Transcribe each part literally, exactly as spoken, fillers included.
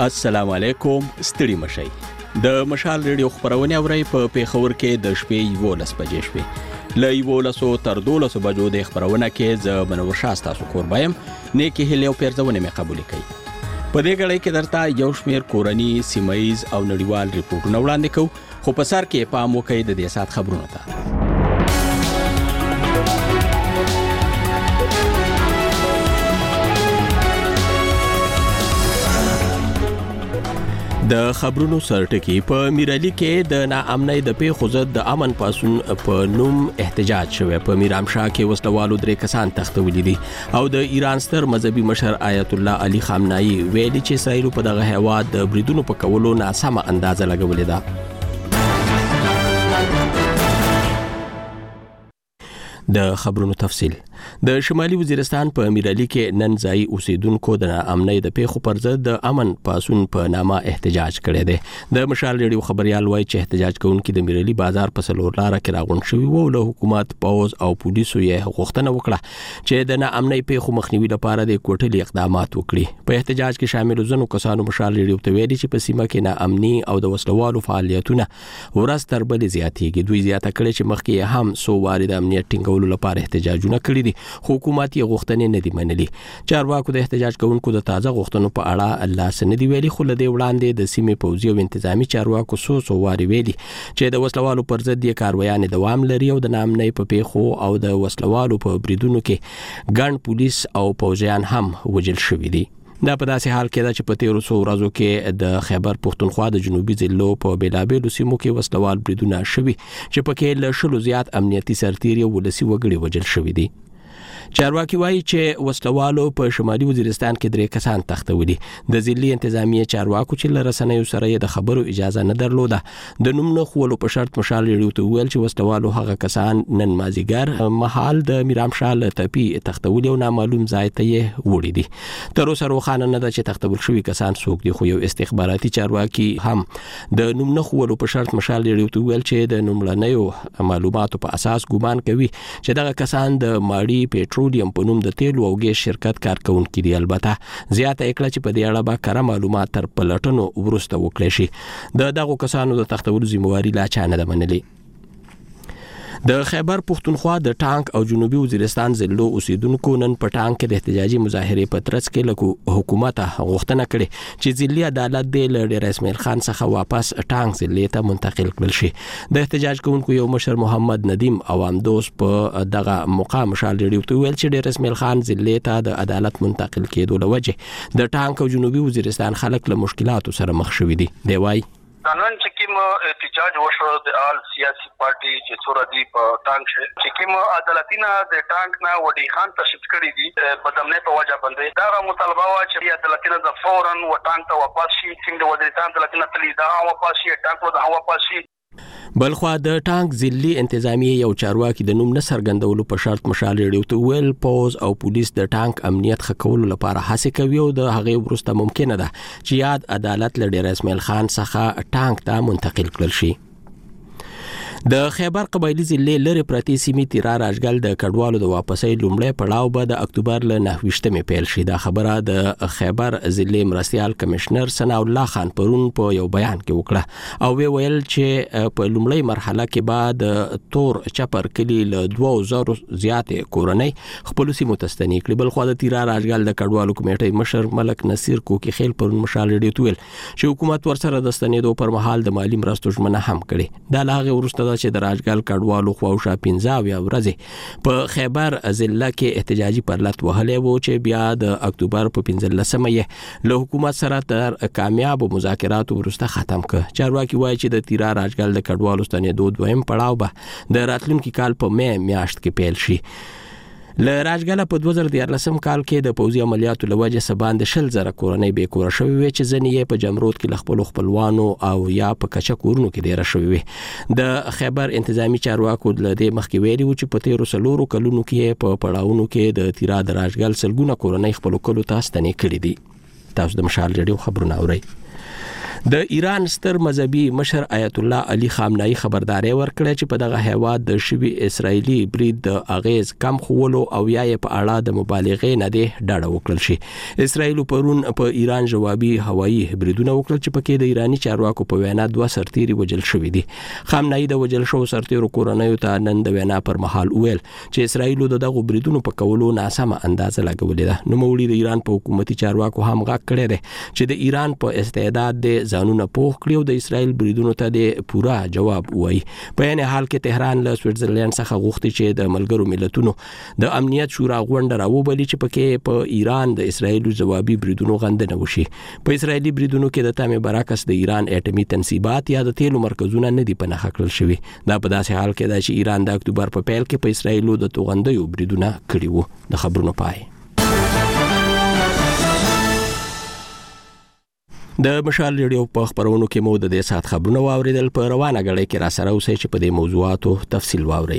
السلام علیکم، ستړي مشئ. د مشال ریډیو خبرونه اورئ په پیښور کې د شپې یولس بجې شوې. له یولس تر دولس بجو د خبرونه کې ز منور شاه تاسو قربایم نیکی هلي او پیرځونه مې قبول کړي. په دې غړې کې درته یو شمېر کورنی، سیمایز او نړیوال ریپورتونه وړاندې کوو، خو په سر کې پام وکړئ د دې سات خبرونو ته. د خبرونو سرټکی په میرعلی کې د ناامنۍ د پیښو ضد د امن پاسون په نوم احتجاج شوی. په میرامشاه کې وسلوالو درې کسان تختولي دي او د ایران ستر مذهبي مشر آیت الله علي خامنه‌ای ویلي چې اسرائیل په دغه هیواد د بریدونو په کولو ناسمه اندازه لګولې ده. د خبرونو تفصیل. د شمالي وزیرستان په میرعلی کې نن ځای اوسیدونکو د امنۍ د پیښو پر ضد د امن پاسون په نامه احتجاج کړی دی. د مشال ریډیو خبريال وایي چې احتجاج کوونکي د میرعلی بازار په سلور لار کې راغونډ شوي وو. له حکومت، پوز او پولیسو یې غوښتنه وکړه چې د ناامنۍ پیښو مخنیوي لپاره د کوټلي اقدامات وکړي. په احتجاج کې شامل ځنو کسانو مشال ریډیو ته ویلي چې په سیمه کې ناامني او د وسلوالو فعالیتونه ورځ تر بلې زیاتېږي. دوی زیاته کړې چې مخکې هم سو واري د امنیت ټینګولو لپاره احتجاجونه کړي دي، حکومت یې غوښتنې نه دي منلي. چارواکو د احتجاج کوونکو د تازه غوښتنو په اړه الله سن دی ویلي، خو له دې وړاندې د سیمې پوځي او انتظامی چارواکو سو سو واري ویلي چې د وسلوالو پر ضد یې کاروایان دوام لري او د ناامنۍ په پیښو او د وسلوالو په بریدونو کې ګڼ پولیس او پوځیان هم وژل شوي دي. دا په داسې حال کې ده چې په تیرو څو ورځو کې د خیبر پښتونخوا د جنوبي ضلعو په بیلابیلو سیمو کې وسلوال بریدونه شوي چې پکې له شلو زیات امنیتي سرتیري او ولسي وګړي وژل شوي دي. چارواکي وایي چې وسلوالو په شمالي وزیرستان کې درې کسان تختولي. د ضلعي انتظامیه چارواکو چې له رسنیو سره یې د خبرو اجازه نه درلوده د نوم نه خولو په شرط مشال ریډیو ته ویل چې وسلوالو هغه کسان نن مازیګر مهال د میرامشاه له تپي تختولي او نامعلوم ځای ته یې وړي دي. تر اوسه روښانه نه ده چې تختول شوي کسان څوک دي، خو یو استخباراتي چارواکي هم د نوم نه خولو په شرط مشال ریډیو ته ویل چې د نوملنیو معلوماتو په اساس ګومان کوي چې دغه کسان د ماړي پېټرولیم په نوم د تیلو او ګیس شرکت کارکونکي دي. البته زیاته کړه چې په دې اړه به کره معلومات تر پلټنو وروسته وکړي شي. د دغو کسانو د تختولو ذمہواري لا چا نه ده منلې. د خیبر پښتونخوا د ټانک او جنوبي وزیرستان ضلعو اوسیدونکو نن په ټانک کې د احتجاجي مظاهرې په ترڅ کې له حکومت غوښتنه کړې چې ضلعي عدالت د ډیر اسماعیل خان څخه واپس ټانک ضلع ته منتقل کړل شي. د احتجاج کوونکو یو مشر محمد ندیم عوام دوست په دغه مقام مشال ریډیو ته ویل چې ډیر اسماعیل خان ضلع ته د عدالت منتقل کېدو له وجې د ټانک او جنوبي وزیرستان خلک له مشکلاتو سره مخ شوي دي. دی وايي نن چې کوم احتجاج وشو د آل سیاسي پارټي چې څوره دی په ټانک شه چې کوم عدالتینه د ټانک نه وډی خان تشدد کړی دي په دمنه په وجه باندې دا مطالبه وا چې عدالتینه د فورن و ټانک ته واپس شي، څنګه وزیرستان عدالتینه تلی دا واپس شي، ټانک ته واپس شي. بلخوا د ټانک ضلعي انتظامیه یو چارواکي د نوم نه څرګندولو په شرط مشال ریډیو ته ویل پوز او پولیس د ټانک امنیت ښه کولو لپاره هڅې کوي او د هغې وروسته ممکنه ده چې یاد عدالت له ډیر اسماعیل خان څخه ټانک ته منتقل کړل شي. د خیبر قبایلی ضلع لري پرتی سیمې تیرا راجګل د کډوالو د واپسۍ لومړی پړاو به د اکتوبر له نهه ویشتمې پیل شي. دا خبره د خیبر ضلع مرستیال کمشنر ثنا الله خان پرون په یو بیان کې وکړه او وی ویل چې په لومړی مرحله کې بعد تور چپر کلی له دوه زره زیاتې کورنۍ خپل سیمو ته ستنې کړې. بل خو د تیرا راجګل د کډوالو کمیټې مشر ملک نصیر کوکی خیل پرون مشال ریډیو ویل چې حکومت ورسره د ستنېدو پر مهال د مالی مرستو ژمنه هم کړې. دا لاغه ورسته چې د راجګل کډوالو خواوشا پنځه اویا ورځې په خیبر ضلع کې احتجاجي پرلط وهلې وو چې بیا د اکتوبر په پنځلسمه یې له حکومت سره تر کامیاب مذاکراتو وروسته ختم کړ. چارواکي وایي چې د تیرا راجګل د کډوالو ستنېدو دویم پړاو به د راتلونکي کال په مې میاشت کې پیل شي. له راجګله په دوه زره دیارلسم کال کې د پوځي عملیاتو له وجې سباند شل زره کورنۍ بې کوره شوې وې چې ځینې یې په جمرود کې له خپلو خپلوانو او یا په کچه کورونو کې دیره شوې وې. د خیبر انتظامی چارواکو له دې مخکې ویلي وو چې په تیرو څلورو کلونو کې په پړاوونو کې د تیرا د راجګل سلګونه کورنۍ خپلو کلو ته ستنې کړې دي. تاسو د مشال ریډیو خبرونه اورئ. د ایران ستر مذهبي مشر آیت الله علي خامنه‌ای خبرداري ورکړه چې په دغه هیواد د شوی اسرایلی برید د اغیز کم خولو او یا په اړه د مبالغې نه دی ډاډه وکړل شي. اسرایل پرون په ایران جوابي هوایي بریدونه وکړل چې پکې د ایرانی چارواکو په وینا دوه سرتیري وجل شوی دي. خامنه‌ای د وجل شو سرتیرو کورنۍ ته نن د وینا پر مهال ویل چې اسرایل د دغه بریدونو په کولو ناسمه اندازه لګولې ده. نو موړي د ایران په حکومتي چارواکو هم غاک کړی دی چې د ایران په استعداد د ځانونه پوښ کړي او د اسرایل بریدونو ته د پورا جواب وایي. په یعنی حال کې تهران له سویټزرلند څخه غوښتي چې د ملګرو ملتونو د امنیت شورا غونډه راوبلي چې پکې په ایران د اسرایل جوابي بریدونو غندنه وشي. په اسرایلی بریدونو کې د تامه برعکس د ایران اټومي تنصیبات یا د تیلو مرکزونه نه دی په نښه کړل شوی. دا په داسې حال کې ده چې ایران د اکتوبر په پیل کې په اسرایل د توغندیو بریدونه کړي وو. د خبرونو پای. د مشال ریډیو په خبرونو کې مو د دې سات خبرونه واوریدل. په روانه غړې کې را سره اوسئ چې په دې موضوعاتو تفصیل واورئ.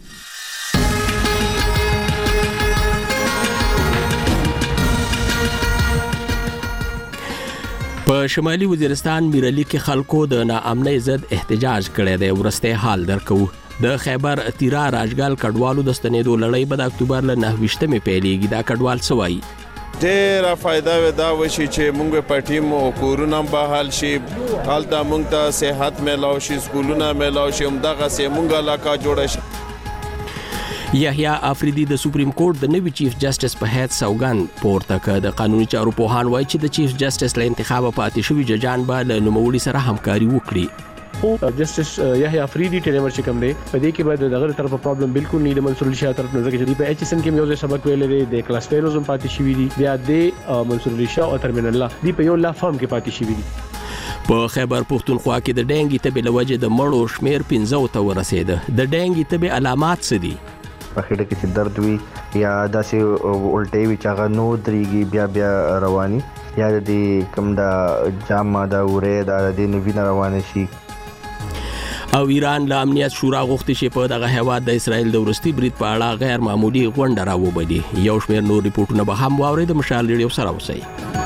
په شمالي وزیرستان میرعلی کې خلکو د ناامنۍ ضد احتجاج کړی دی. ورسته حال درکو د خیبر تیرا راجګل کډوالو د ستنېدو لړۍ به د اکتوبر له نهه پیلېږي. دا کډوال سوای ډېره فائدہ ودا وشي چې موږ په ټیم او کورونه بحال شي، حالت موږ ته صحت ملاو شي، سکولونه ملاو شي، همدغه سه موږ علاقه جوړه شي. یحیی افریدی د سپریم کورټ د نوي چیف جسټس په هیڅ سوګند پورته کړ. د قانوني چارو په هان وای چې د چیف جسټس له انتخاب پاتې شوی ججان به له نوموړي سره همکاري وکړي. او جسټس یحیی افریدی ټیلمر چې کوم دی په دې کې به دغه طرف پرابلم بالکل نه د منصور علي شاه طرف نظر کې دی. په ایچ اس ان کې یو سبق ویل دی د کلاس فیلوزم پاتې شوی دی، بیا د منصور علي شاه او ترمن الله دی په یو لا فارم کې پاتې شوی دی. په خیبر پختونخوا کې د ډینګي تبې لوجه د مړو شمیر پنځه ته ورسېده. د ډینګي تبې علامات څه دي؟ په خېټه کې درد وي یا داسې الټي وي چې هغه نو درېږي بیا بیا رواني، یا د کوم د جام ماده اورې د دې نوینه روانه شي. او ایران له امنیت شورا غوښتي چې په دغه هیواد د اسرایل د ورستي برید په اړه غیر معمولی غونډه راوبلي. یو شمېر نور ریپورتونه به هم واورئ. د مشال ریډیو سره اوسئ.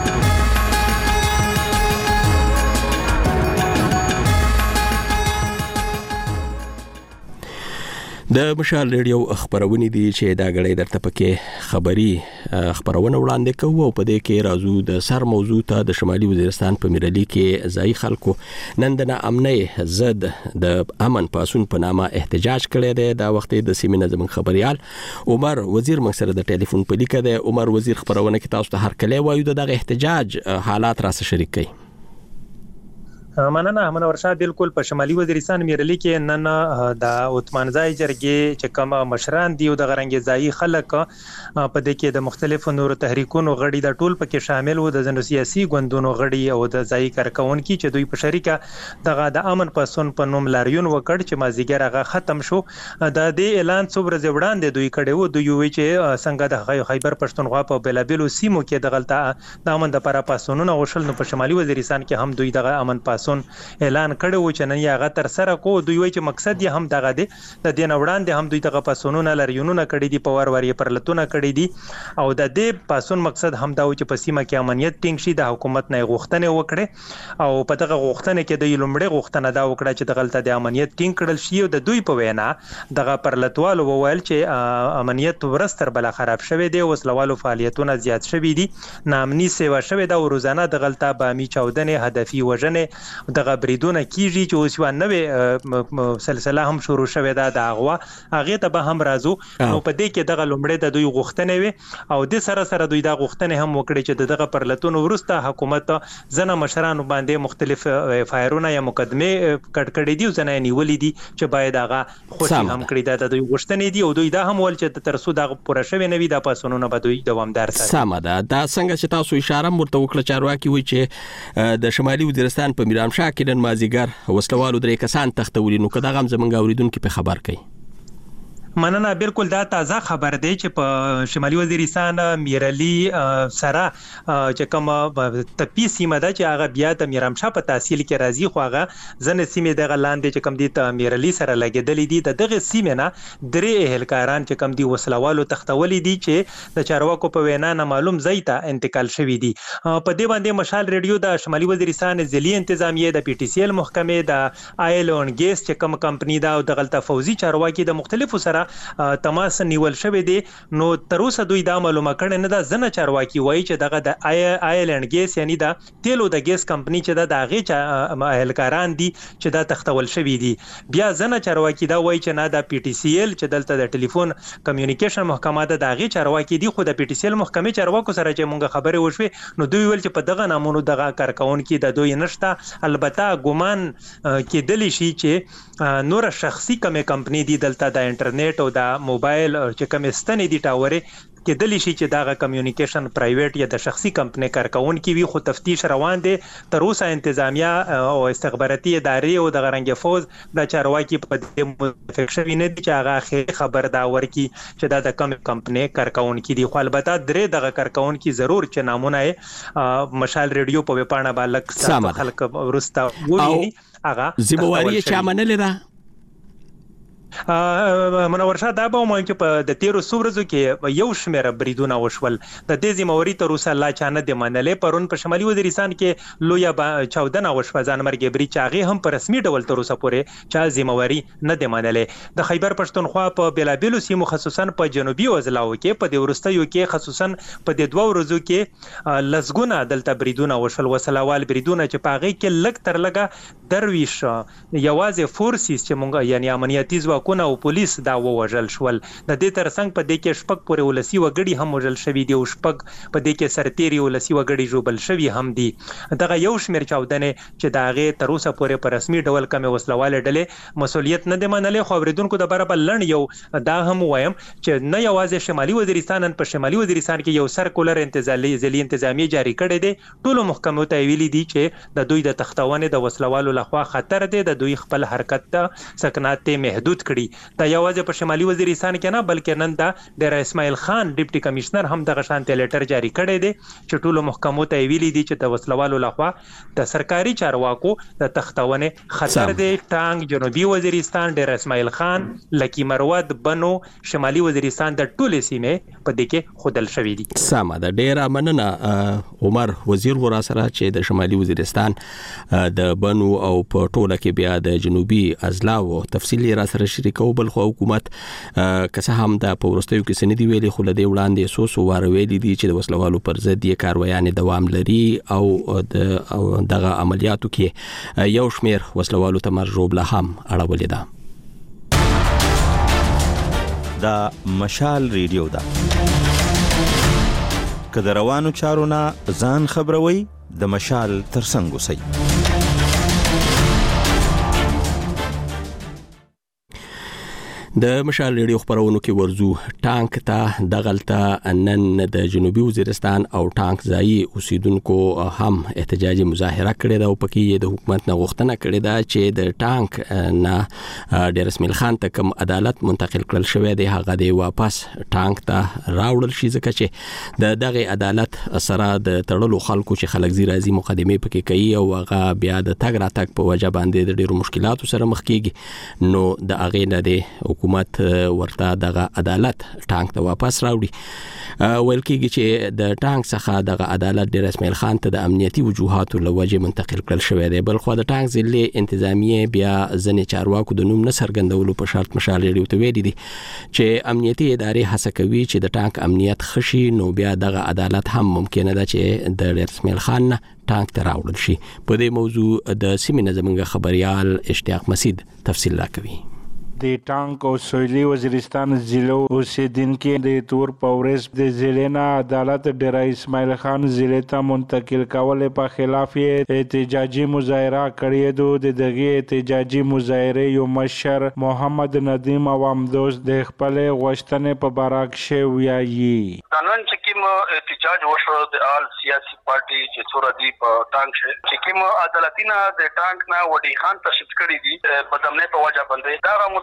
د مشال ریډیو خبرونه دي چې دا غړي درته پکې خبري خبرونه وړاندې کوو او په دې کې راځو د سر موضوع ته. د شمالي وزیرستان په میرعلی کې ځای خلکو نن د ناامنۍ ضد د امن پاسون په نامه احتجاج کړی دی. دا وخت د سیمې نه زموږ خبريال عمر وزیر موږ سره د ټلیفون په لیکه دی. عمر وزیر خبرونه کې تاسو ته هر کله وایو دغه احتجاج حالات را سره شریک کړئ. مننه مننه ورشاد. بالکل په شمالي وزیرستان میرعلی کې نن د عثمانزای جرګې چې کوم مشران دی او د غرنګ ځای خلک په دې کې د مختلفو نورو تحریکونو غړي د ټول پکې شامل وو، د ځنو سیاسي ګوندونو غړي او د ځای کارکونکو چې دوی په شریکه دغه د امن پاسون په نوم لاریون وکړ چې مازیګر هغه ختم شو. د دې اعلان څو ورځې وړاندې دوی کړي وو. دوی وی چې څنګه د خیبر پښتونخوا په بلابلو سیمو کې د غلطه د امن د لپاره پاسونونه غوښل، نو په شمالي وزیرستان کې هم دوی دغه امن پاس اعلان کړی و چې نن یې هغه تر سره کو. دوی وایي چې مقصد یې هم دغه دی، د دې نه وړاندې هم دوی دغه پاسونونه لاریونونه کړي دي، په وار وار یې پرلتونه کړي دي او د دې پاسون مقصد هم دا و چې په سیمه کې امنیت ټینګ شي. د حکومت نه غوښتنې وکړي او په دغه غوښتنې کې د لومړی غوښتنه دا وکړه چې د غلطه د امنیت ټینګ کړل شي. او د دوی په وینا دغه پرلتوالو وویل چې امنیت ورستر بل خراب شوی دی، وسلوالو فعالیتونه زیات شوي دي، ناامني سیوا شوی دا، روزانه د غلطه بامي چاودنې هدفي وژنې دغه بریدونه کیږي چې اوس یو نوې سلسله هم شروع شوې ده د اغوا. هغه ته به هم راځو. نو په دې کې دغه لومړی د دوی غوښتنې وي او د سره سره دوی دا غوښتنې هم وکړي چې دغه پرلتون ورسته حکومت ځنه مشرانو باندې مختلف فایرونه یا مقدمه کټ کړي دي او ځنه نیولې دي چې باید هغه خوشي هم کړي. دا د دوی غوښتنې دي او دوی دا هم ول چې تر څو دا پوره شوی نه وي د پاسونونه به دوی دوامدار ساتي. سم ده. دا څنګه چې تاسو اشاره مرته وکړه چارواکي وي چې د شمالي وزیرستان په میرام شاه کې نن مازیګر وسلوالو درې کسان تختولي. نو کدا غم زمونږ اوریدونکو په خبر کړي. مننه. بالکل دا تازه خبر دی چې په شمالي وزیرستان میرعلی سره چې کوم تپی سیمه ده چې هغه بیا د میرامشاه په تحصیل کې راځي، خو هغه ځنه سیمه دغه لاندې چې کوم دي ته میرعلی سره لګیدلې دي. د دغه سیمه نه درې اهلکاران چې کوم دي وسلوالو تختولې دي چې د چارواکو په وینا نه معلوم ځای ته انتقال شوی دي. په دې باندې مشال ریډیو د شمالي وزیرستان ضلعي انتظامیه د پی ټی سی ایل محکمې د آیل اون ګیس چې کوم کمپنی دا او د غلطه فوزي چارواکي د مختلفو سره تماس نیول شوی دی. نو تر اوسه دوی دا معلومه کړي نه ده. ځنه چارواکي وایي چې دغه د آیلند ګیس یعنی د تیلو د ګیس کمپنی چې د هغې چا اهلکاران دي چې دا تختول شوي دي. بیا ځنه چارواکي دا وایي چې نه د پی ټی سی ایل چې دلته د ټلیفون کمیونیکیشن محکمه ده د هغې چارواکي دي، خو د پی ټی سی ایل محکمې چارواکو سره چې مونږ خبرې وشوې نو دوی ویل چې په دغه نامونو دغه کارکونکي د دوی نشته. البته ګمان کېدلی شي چې نور شخصي کومه کمپنی دي دلته د انټرنیټ او د موبایل چې کوم ستنې دي ټاورې کېدلی شي چې دغه کمیونیکیشن پرایویټ یا د شخصي کمپنی کارکونکي وي، خو تفتیش روان دی. تر اوسه انتظامیه او استخباراتي ادارې او د غرنګ فوز د چارواکي په دې متفق شوي نه دي چې هغه اخري خبر دا ورکي چې دا د کوم کمپنی کارکونکي دي. خو البته درې دغه کارکونکي ضرور چې نامونه یې مشال ریډیو په وپاڼه باندې خلک ورسته وویني هغه ذمہواری چا منلې ده. منور شاه دا به ومایم چې په د تیرو څو ورځو کې یو شمېره بریدونه وشول. د دې ذمہواري تر اوسه لا چا نه دی منلې. پرون په شمالي وزیرستان کې لویه چاودنه وشوه ځانمرګي برید چې هغې هم په رسمي ډول تر اوسه پورې چا ذمہواري نه دی منلې. د خیبر پښتونخوا په بېلابېلو سیمو خصوصا په جنوبي وزلاو کې په دې وروستیو کې خصوصا په دې دوه ورځو کې لسګونه دلته بریدونه وشول، وسلوال بریدونه چې په هغې کې لږ تر لږه درویش یوازې فورسیس چې مونږ یعنی امنیتي ځواکونه او پولیس دا ووژل شول. د دې ترڅنګ په دې کې شپږ پورې ولسي وګړي هم وژل شوي دي او شپږ په دې کې سرتیري ولسي وګړي ژوبل شوي هم دي. دغه یو شمېر چاودنې چې د هغې تر اوسه پورې په رسمي ډول کمې وسلوالې ډلې مسؤلیت نه دی منلی. خو اورېدونکو دپاره به لنډ یو دا هم ووایم چې نه یوازې شمالي وزیرستان نن په شمالي وزیرستان کې یو سرکولر ضلعي انتظامیې جاري کړی دی. ټولو محکمو ته یې ویلي دي چې د دوی د تختونې د وسلوالو لخوا خطر دی، د دوی خپل حرکت ته سکنات ته محدود کړي. دا یوازې په شمالي وزیرستان کې نه بلکې نن دا ډیر اسماعیل خان ډیپټي کمشنر هم دغه شانتي لیټر جاری کړی دی چې ټولو محکمو ته ویلي دي چې د وسلوالو لخوا د سرکاري چارواکو د تختونې خطر دی. ټانګ جنوبي وزیرستان ډیر اسماعیل خان لکی مرود بنو شمالي وزیرستان د ټولې سیمې په دې کې خودل شوې دي. سمه ده، ډیر مننه عمر وزیر ورا سره چې د شمالي وزیرستان د بنو او په ټوله کې بیا د جنوبي اضلاع تفصیلی را سره شریکو. بل خو حکومت که څه هم د په وروستیو کې څه نه دي ویلي، خو له دې وړاندې څو څو واره ویلي دي چې د وسلوالو پر ضد یې کارویانې دوام لري او د دغه عملیاتو کې یو شمېر وسلوالو ته مرګ ژوبله هم اړولې ده. دا مشال ریډیو ده. که د روانو چارو نه ځان خبروي د مشال ترڅنګ اوسئ. د مشال ریډیو خبرونو کې ورزو ټانک ته دغلته نن د جنوبي وزیرستان او ټانک ځایي اوسیدونکو هم احتجاجي مظاهره کړې ده او پکې د حکومت نه غوښتنه کړې ده چې د ټانک نه ډیر اسماعیل خان ته کوم عدالت منتقل کړل شوی دی هغه دی واپس ټانک ته راوړل شي، ځکه چې د دغه عدالت سره د تړلو خلکو چې خلک زی راځي مقدمه پکې کوي او هغه بیا د تګ راتګ په وجه باندې د ډیرو مشکلاتو سره مخ کیږي. نو د هغې نه دی حکومت ورته دغه عدالت ټانک ته واپس راوړي. ویل کېږي چې د ټانک څخه دغه عدالت ډیر اسماعیل خان ته د امنیتي وجوهاتو له وجې منتقل کړل شوی دی. بل خو د ټانک ضلعي انتظامیې بیا ځینې چارواکو د نوم نه څرګندولو په شرط مشال ریډیو ته ویلي دي چې امنیتي ادارې هڅه کوي چې د ټانک امنیت ښه شي، نو بیا دغه عدالت هم ممکنه ده چې د ډیر اسماعیل خان نه ټانک ته راوړل شي. په دې موضوع د سیمې نه زموږ خبریال اشتیاق مسید تفصیل راکوي. د ټانک او سویلي وزیرستان ضلعو اوسیدونکي د تور پورس د ضلع نه عدالت ډیر اسماعیل خان ضلع ته منتقل کول په خلاف احتجاجي مظاهره کړې دو. د دغه احتجاجي مظاهره یو مشر محمد ندیم عوامدوس د خپل غوښتنې په باره کې ویایي. نن چې کوم احتجاج وشو د آل سیاسي پارټي چې څوره دی په ټانک چې کوم عدالتینه د ټانک نه وډی خان تشدید کړی دي په دمنه په وجه باندې دا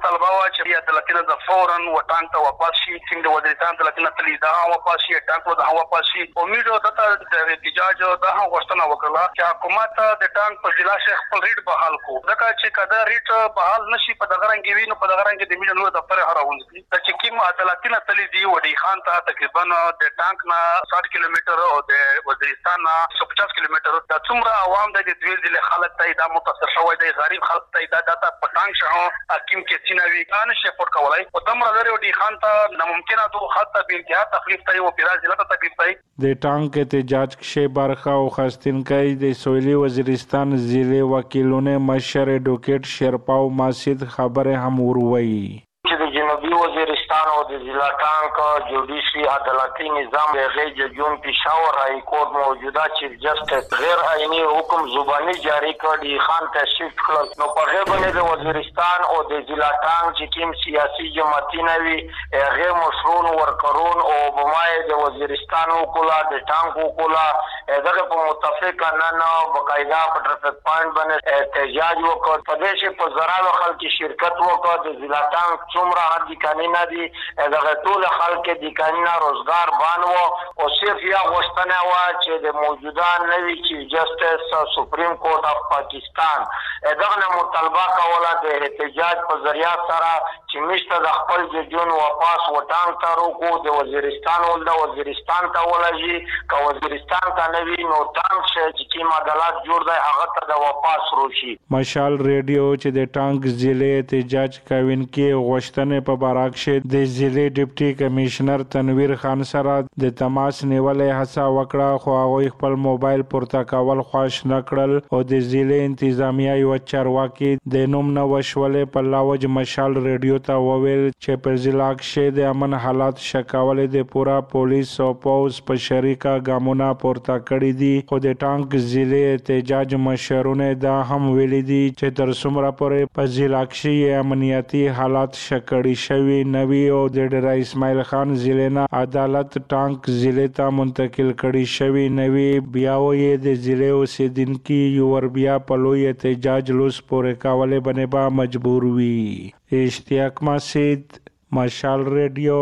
مطالبه وا چې عدالتونه د فورن و ټانک ته واپس شي چې د وزیرستان عدالتونه تلی دا واپس شي ټانک ته واپس شي امید او دته د احتجاج دا غوښتنه وکړه چې حکومت د ټانک په ضلع شیخ خپل ریټ بحال کو ځکه چې کدا ریټ بحال نشي په دغه رنګ وینو په دغه رنګ د میلیونو دفتر هراوندي چې کوم عدالتونه تلی دی وډی خان ته تقریبا د ټانک نه ساठ کیلومتر او د وزیرستان نه سو پچاس کیلومتر د څومره عوام د دې ضلع خلک ته دا متاثر شوی دی غریب خلک ته دا داتا په ټانک شهو حکیم کې سینوي ان شپورت کولای او تمره لري وډی خان ته ناممکنه دوه خط به انتها تکلیف ته او پیرا ضلع ته تکلیف ته د ټانک احتجاج کې برخه او خاستینکای د سویلي وزیرستان ضلع وکیلونه مشر ایڈوکیټ شرپاو ماسید خبره هم وروي چې د جنوبي وزیرستان او د ضلع ټانک جوډیشي عدالتي نظام د غیر جون پېښور های کورټ موجوده چیف جسټس غیر آئینی حکم زبانی جاری کړ دی خان ته شفت کړل نو په غیر باندې د وزیرستان او د ضلع ټانک چې کوم سیاسي جماعتونه وي غیر مشروع ورکرون او بمای د وزیرستان او کولا د ټانک او کولا دغه په متفق نه نه بقاعده په ټرافیک پوینټ باندې احتجاج وکړ په دې چې په زراعت خلک شرکت وکړ د ضلع ټانک څومره هدي قانونا دي دغه ټول خلک د قانونا روزګار بانو او صرف یا غوښتنه وا چې د موجوده نوي چیف جسټس سپریم کورټ اف پاکستان دغه مطالبه کوله د احتجاج په ذریعہ سره چې مشته د خپل جون واپس وټان تارو کو د وزیرستان ول د وزیرستان ته ولږي کا وزیرستان ته نوي نو ټانک چې کی عدالت جوړ دی هغه ته د واپس روشي مشال ریډیو چې د ټانک ضلع احتجاج کوین کې غوښتنې په باراک شه د ضلع ډیپټي کمشنر تنویر خان سره د تماس نیولې هڅه وکړه خو هغه خپل موبایل پورته کول خوښ نه کړل او د ضلع انتظامیه یو چارواکي د نوم نه وشولې په لاوج مشال ریډیو ته وویل چې په ضلع کې د امن حالات شکاولې د پورا پولیس او پوز په شریکه ګامونه پورته کړی دي خو د ټانک ضلع احتجاج مشرونه دا هم ویلي دي چې تر څومره پورې په ضلع کې امنیتي حالات شکړی شوی نوی او د ډیر اسماعیل خان ضلع نه عدالت ټانک ضلع ته منتقل کړی شوی نوی بیا وې د ضلع اوسیدونکو یو بیا په لوی احتجاج لوس پورې کولې باندې با مجبور وي اشتیاق مسجد مشال ریډیو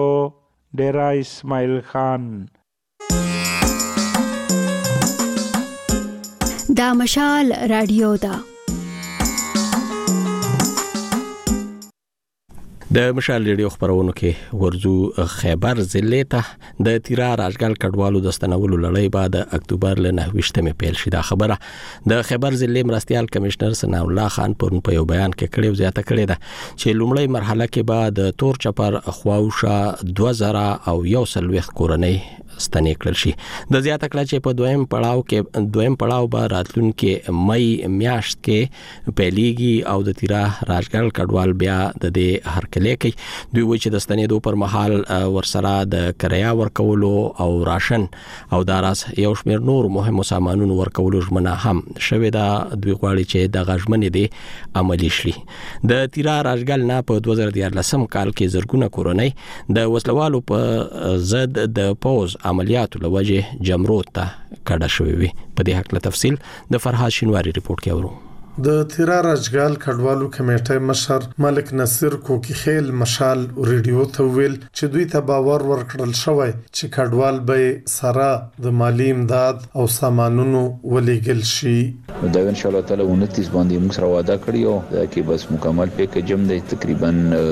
ډیر اسماعیل خان دا مشال رادیو دا د مشال ریډیو خبرونو کې ورزو خیبر ضلع ته د تیرا راجګل کډوالو د ستنولو لړۍ بعد اکتوبر له نهه پیل شي دا خبره د خیبر ضلع مرستيال کمشنر ثنا الله خان پرون په یو بیان کې کړي زیاته کړي ده چې لومړی مرحله کې بعد تور چپر خواوشه دوه زره او یو سلويخ کورنۍ ستنې کړل شي د زیاته کړه چې په دویم پړاو کې دویم پړاو به راتلونکي مې میاشت کې پیلېږي او د تیرا راجګل کډوال بیا د دې هرکلی کوي دوی وایي چې د ستنېدو پر مهال ورسره د کریا ورکولو او راشن او داراس یو شمېر نور مهم سامانونو ورکولو ژمنه هم شوې ده دوی غواړي چې د غژمنې دي عملی شي د تیرا راجګل نه په دوه زره دیارلسم کال کې زرګونه کورنۍ د وسلوالو په ضد د پوز عملیاتو لوجه جمرود ته کډه شوې وي په دې حق له تفصیل د فرهاد شینواری ریپورت کې اورو د تیرا راجګال کډوالو کمیټې مشر ملک نصیر کوکی خیل مشال ریډیو ته ویل چې دوی ته باور ورکړل شوی چې کډوال به سره د مالی امداد او سامانونو ولېګل شي دا ان شاء الله تعالی انتیس باندې موږ سره وعده کړی او دا کې بس مکمل پیکیج هم دی تقریبا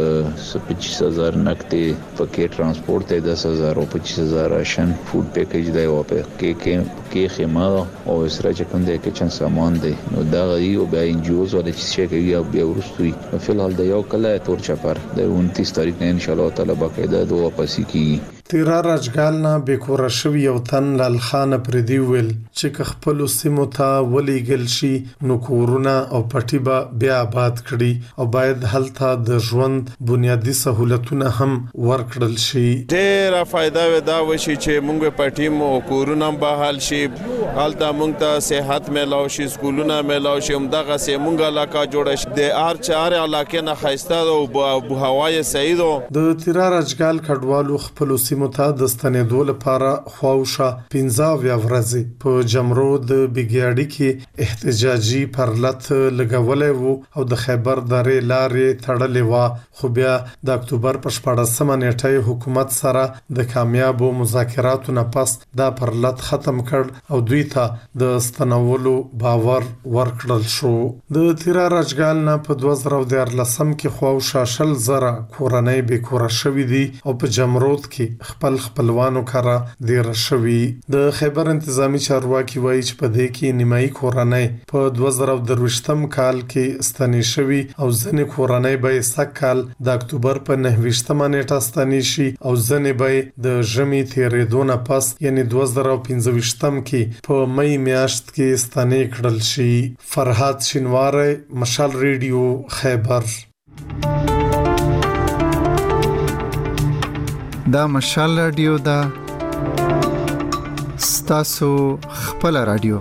پچیس هزار نقدې پکې ترانسپورت دی دس هزار او پچیس هزار راشن فود پیکیج دی او په کې کې کې خیمه او سره چې کوم دی کچن سامان دی نو دا غي بیا انجوز ولې چې شي کوي او بیا ورستوي په الحال د یو کله تور چپر د انتیس تاریخ نه ان شاء الله تعالی باقاعده دوه واپسی کی تیرا راجګال نه بیکور شوی یو تن لال خان پردی ویل چې خپل سیمو ته ولېګل شي نو کورونه او پټیبا بیا آباد کړي او باید هلته د ژوند بنیادی سہولتونه هم ورکړل شي ډېر فائدہ ودا وشي چې موږ پټیم او کورونه بحال شي هلته موږ ته صحت ملاو شي سکولونه ملاو شي همدغه سه موږ علاقه جوړ شي د ار چار علاقې نه خاصه او هوای سعید د تیرا راجګال کډوالو خپل سیمو ته د ستنېدو لپاره خواوشا پنځه اویا ورځې په جمرو د بګیاړي کې احتجاجي پرلط لګولې وو او د خیبر درې لارې تړلې و، خو بیا د اکتوبر په شپاړسمه نیټه حکومت سره د کامیابو مذاکراتو نه پس دا پرلط ختم کړ او دوی ته د ستنولو باور ورکړل شو. د تیرا راجګال نه په دوه زره دیارلسم کې خواوشا شل زره کورنۍ بې کوره شوي دي او په جمرود کې خپل خپلوانو کره دیره شوي. د خیبر انتظامی چارواکي وایي چې په دې کې نیمایي کورنۍ په دوه زره درویشتم کال کې ستنې شوي او ځینې کورنۍ به سږ کال د اکتوبر په نهه ویشتمه نیټه ستنې شي او ځینې به د ژمي تېرېدو نه پس یعنې دوه زره پنځه ویشتم کې په مې میاشت کې ستنې کړل شي. فرهاد شینواری، مشال ریډیو، خیبر. دا مشال رادیو دا ستاسو خپل رادیو.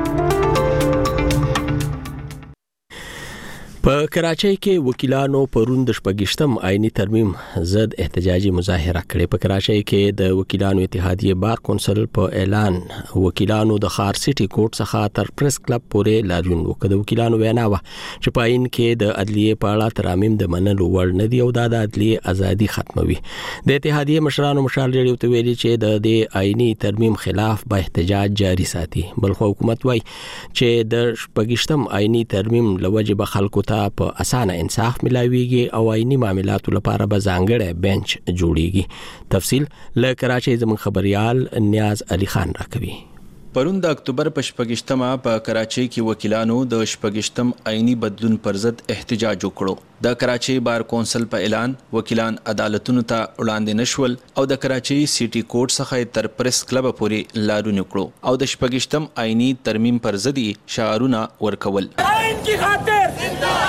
په کراچۍ کې وکیلانو پرون د شپږشتم آئینی ترمیم ضد احتجاجي مظاهره کړې. په کراچۍ کې د وکیلانو اتحادیه بار کونسل په اعلان وکیلانو د خار سټي کورټ څخه تر پریس کلب پورې لاریون وکړ. د وکیلانو وینا و چې په آئین کې د عدلیې په اړه ترامیم د منلو وړ نه دي او دا د عدلیې ازادي ختموي. د اتحادیه مشرانو مشال ریډیو ته ویلي چې د دې آئینی ترمیم خلاف به احتجاج جاري ساتي. بلخو حکومت وایي چې د شپږشتم آئینی ترمیم لوجه به خلکو ته په اسانه انصاف ملاويږي او آئینی معاملاتو لپاره به ځانګړی بنچ جوړیږي. تفصیل له کراچۍ زموږ خبريال نیاز علي خان راکوي. پرون د اکتوبر په شپږشتمه په کراچۍ کې وکیلانو د شپږشتم آئینی بدلون پر ضد احتجاج وکړو. د کراچۍ بار کونسل په اعلان وکیلان عدالتونو ته وړاندې نشول او د کراچۍ سیټي کورټ څخه تر پریس کلب پورې لاریون وکړو او د شپږشتم آئینی ترمیم پر ضد شعارونه ورکول. آئین کی خاطر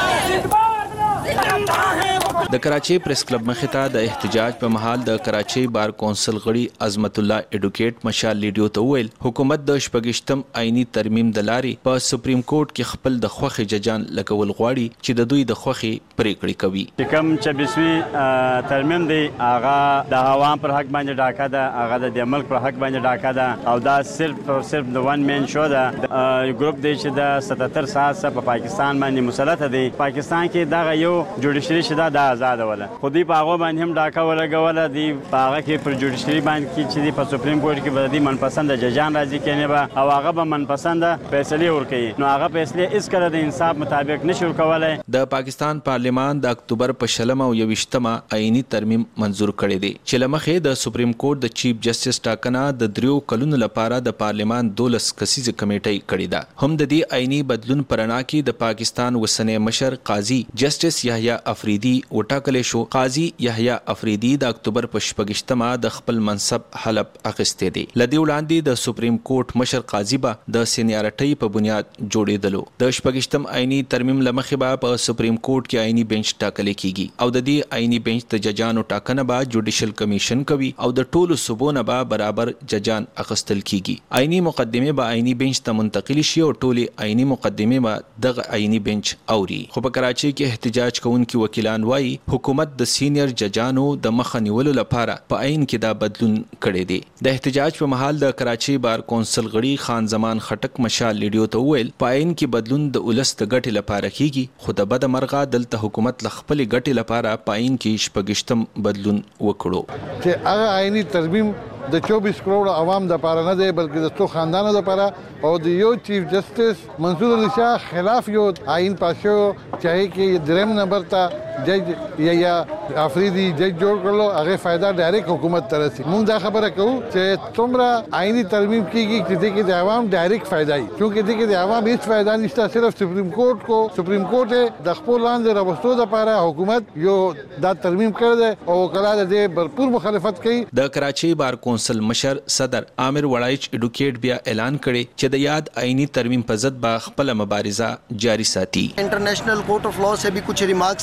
د کراچۍ پریس کلب مخې ته د احتجاج په محل د کراچۍ بار کونسل غړي عظمت الله اډوکیټ مشال لیډیو ته ویل حکومت د شپږشتم آئینی ترمیم د لارې په سپریم کورټ کې خپل د خوخي ججان لګول غواړي چې د دوی د خوخي پریکړې کوي. کوم چې بیسوي ترمیم دی هغه د عوام پر حق باندې ډاکه ده، هغه د ملک پر حق باندې ډاکه ده او دا صرف او صرف د ون مین شو ده. ګروپ دی چې د ستتر ساعت په پاکستان باندې مسلط دی. پاکستان کې دا یو جوډیشري شته د آزاد ولا خو دی په هغه باندې هم ډاکه ولګوله. دی په هغه کې پر جوډیشري باندې کې چې دی په سپریم کورټ کې به دی منپسند ججان راځي کینه به او هغه به منپسند فیصله ورکړي. نو هغه فیصله اس کله د انصاف مطابق نشو کولای. د پاکستان پارلیمان د اکتوبر په شلم او یوشتمه آئینی ترمیم منزور کړی دی چې لمخې د سپریم کورټ د چیف جسټس ټاکنه د دریو کلونو لپاره د پارلیمان دولس کسیزه کمیټه کړې ده. هم د دې آئینی بدلون پرنا کې د پاکستان وسنه مشر قاضي جسټس یحیی افریدي وټاکل شو. قاضي یحیی افریدي د اکتوبر په شپږشتمه د خپل منصب حلف اخیسته دی. لدی وړاندې د سپریم کورټ مشر قاضي به د سینیارټۍ په بنیاد جوړېدلو. د شپږشتم آئینی ترمیم لمخې به په سپریم کورټ کې آئینی بنچ ټاکل کیږي او د دې آئینی بنچ د ججانو ټاکنه به جوډیشل کمیشن کوي او د ټولو صوبونو به برابر ججان اخیستل کیږي. آئینی مقدمه به آئینی بنچ ته منتقل شي او ټولي آئینی مقدمه به دغه آئینی بنچ اوري. خو په کراچۍ کې احتجاج کوونکي وکیلان وایي حکومت د سینیئر ججانو د مخه نیولو لپاره په آئین کې دا بدلون کړی دی. د احتجاج په محل د کراچۍ بار کونسل غړي خان زمان خټک مشال لیډیو ته ویل په آئین کې بدلون د ولس د ګټې لپاره کیږي خو د بد مرغه دلته حکومت ل خپل ګټې لپاره په آئین کې شپږشتم بدلون وکړو چې هغه آئینی ترمیم د چوبیس کروڑ عوام د پاره نه دی بلکې د څو خاندانو د پاره او د یو چیف جسټس منصور علي شاه خلاف یو آئین پاسو چاهي کې دریم نمبر ته جج یا افریدي جج جوړ کړلو هغه فائدہ ډایرکټ حکومت ترسي. موږ دا خبره کوو چې څومره آئینی ترمیم کیږي چې دغه د عوام ډایرکټ فائدہ وي چونکه دغه د عوام هیڅ فائدہ نشته. صرف سپریم کورټ کو سپریم کورټ د خپل لاندې راوستو د پاره حکومت یو دا ترمیم کړی دی او کله د برپور مخالفت کوي. د کراچۍ بار کونسل مشر صدر عامر وړایچ اډوکیټ بیا اعلان کړي چې د یاد آئینی ترمیم په ضد به خپل مبارزه جاری ساتي. International court of law से भी कुछ रिमार्क्स आए हैं.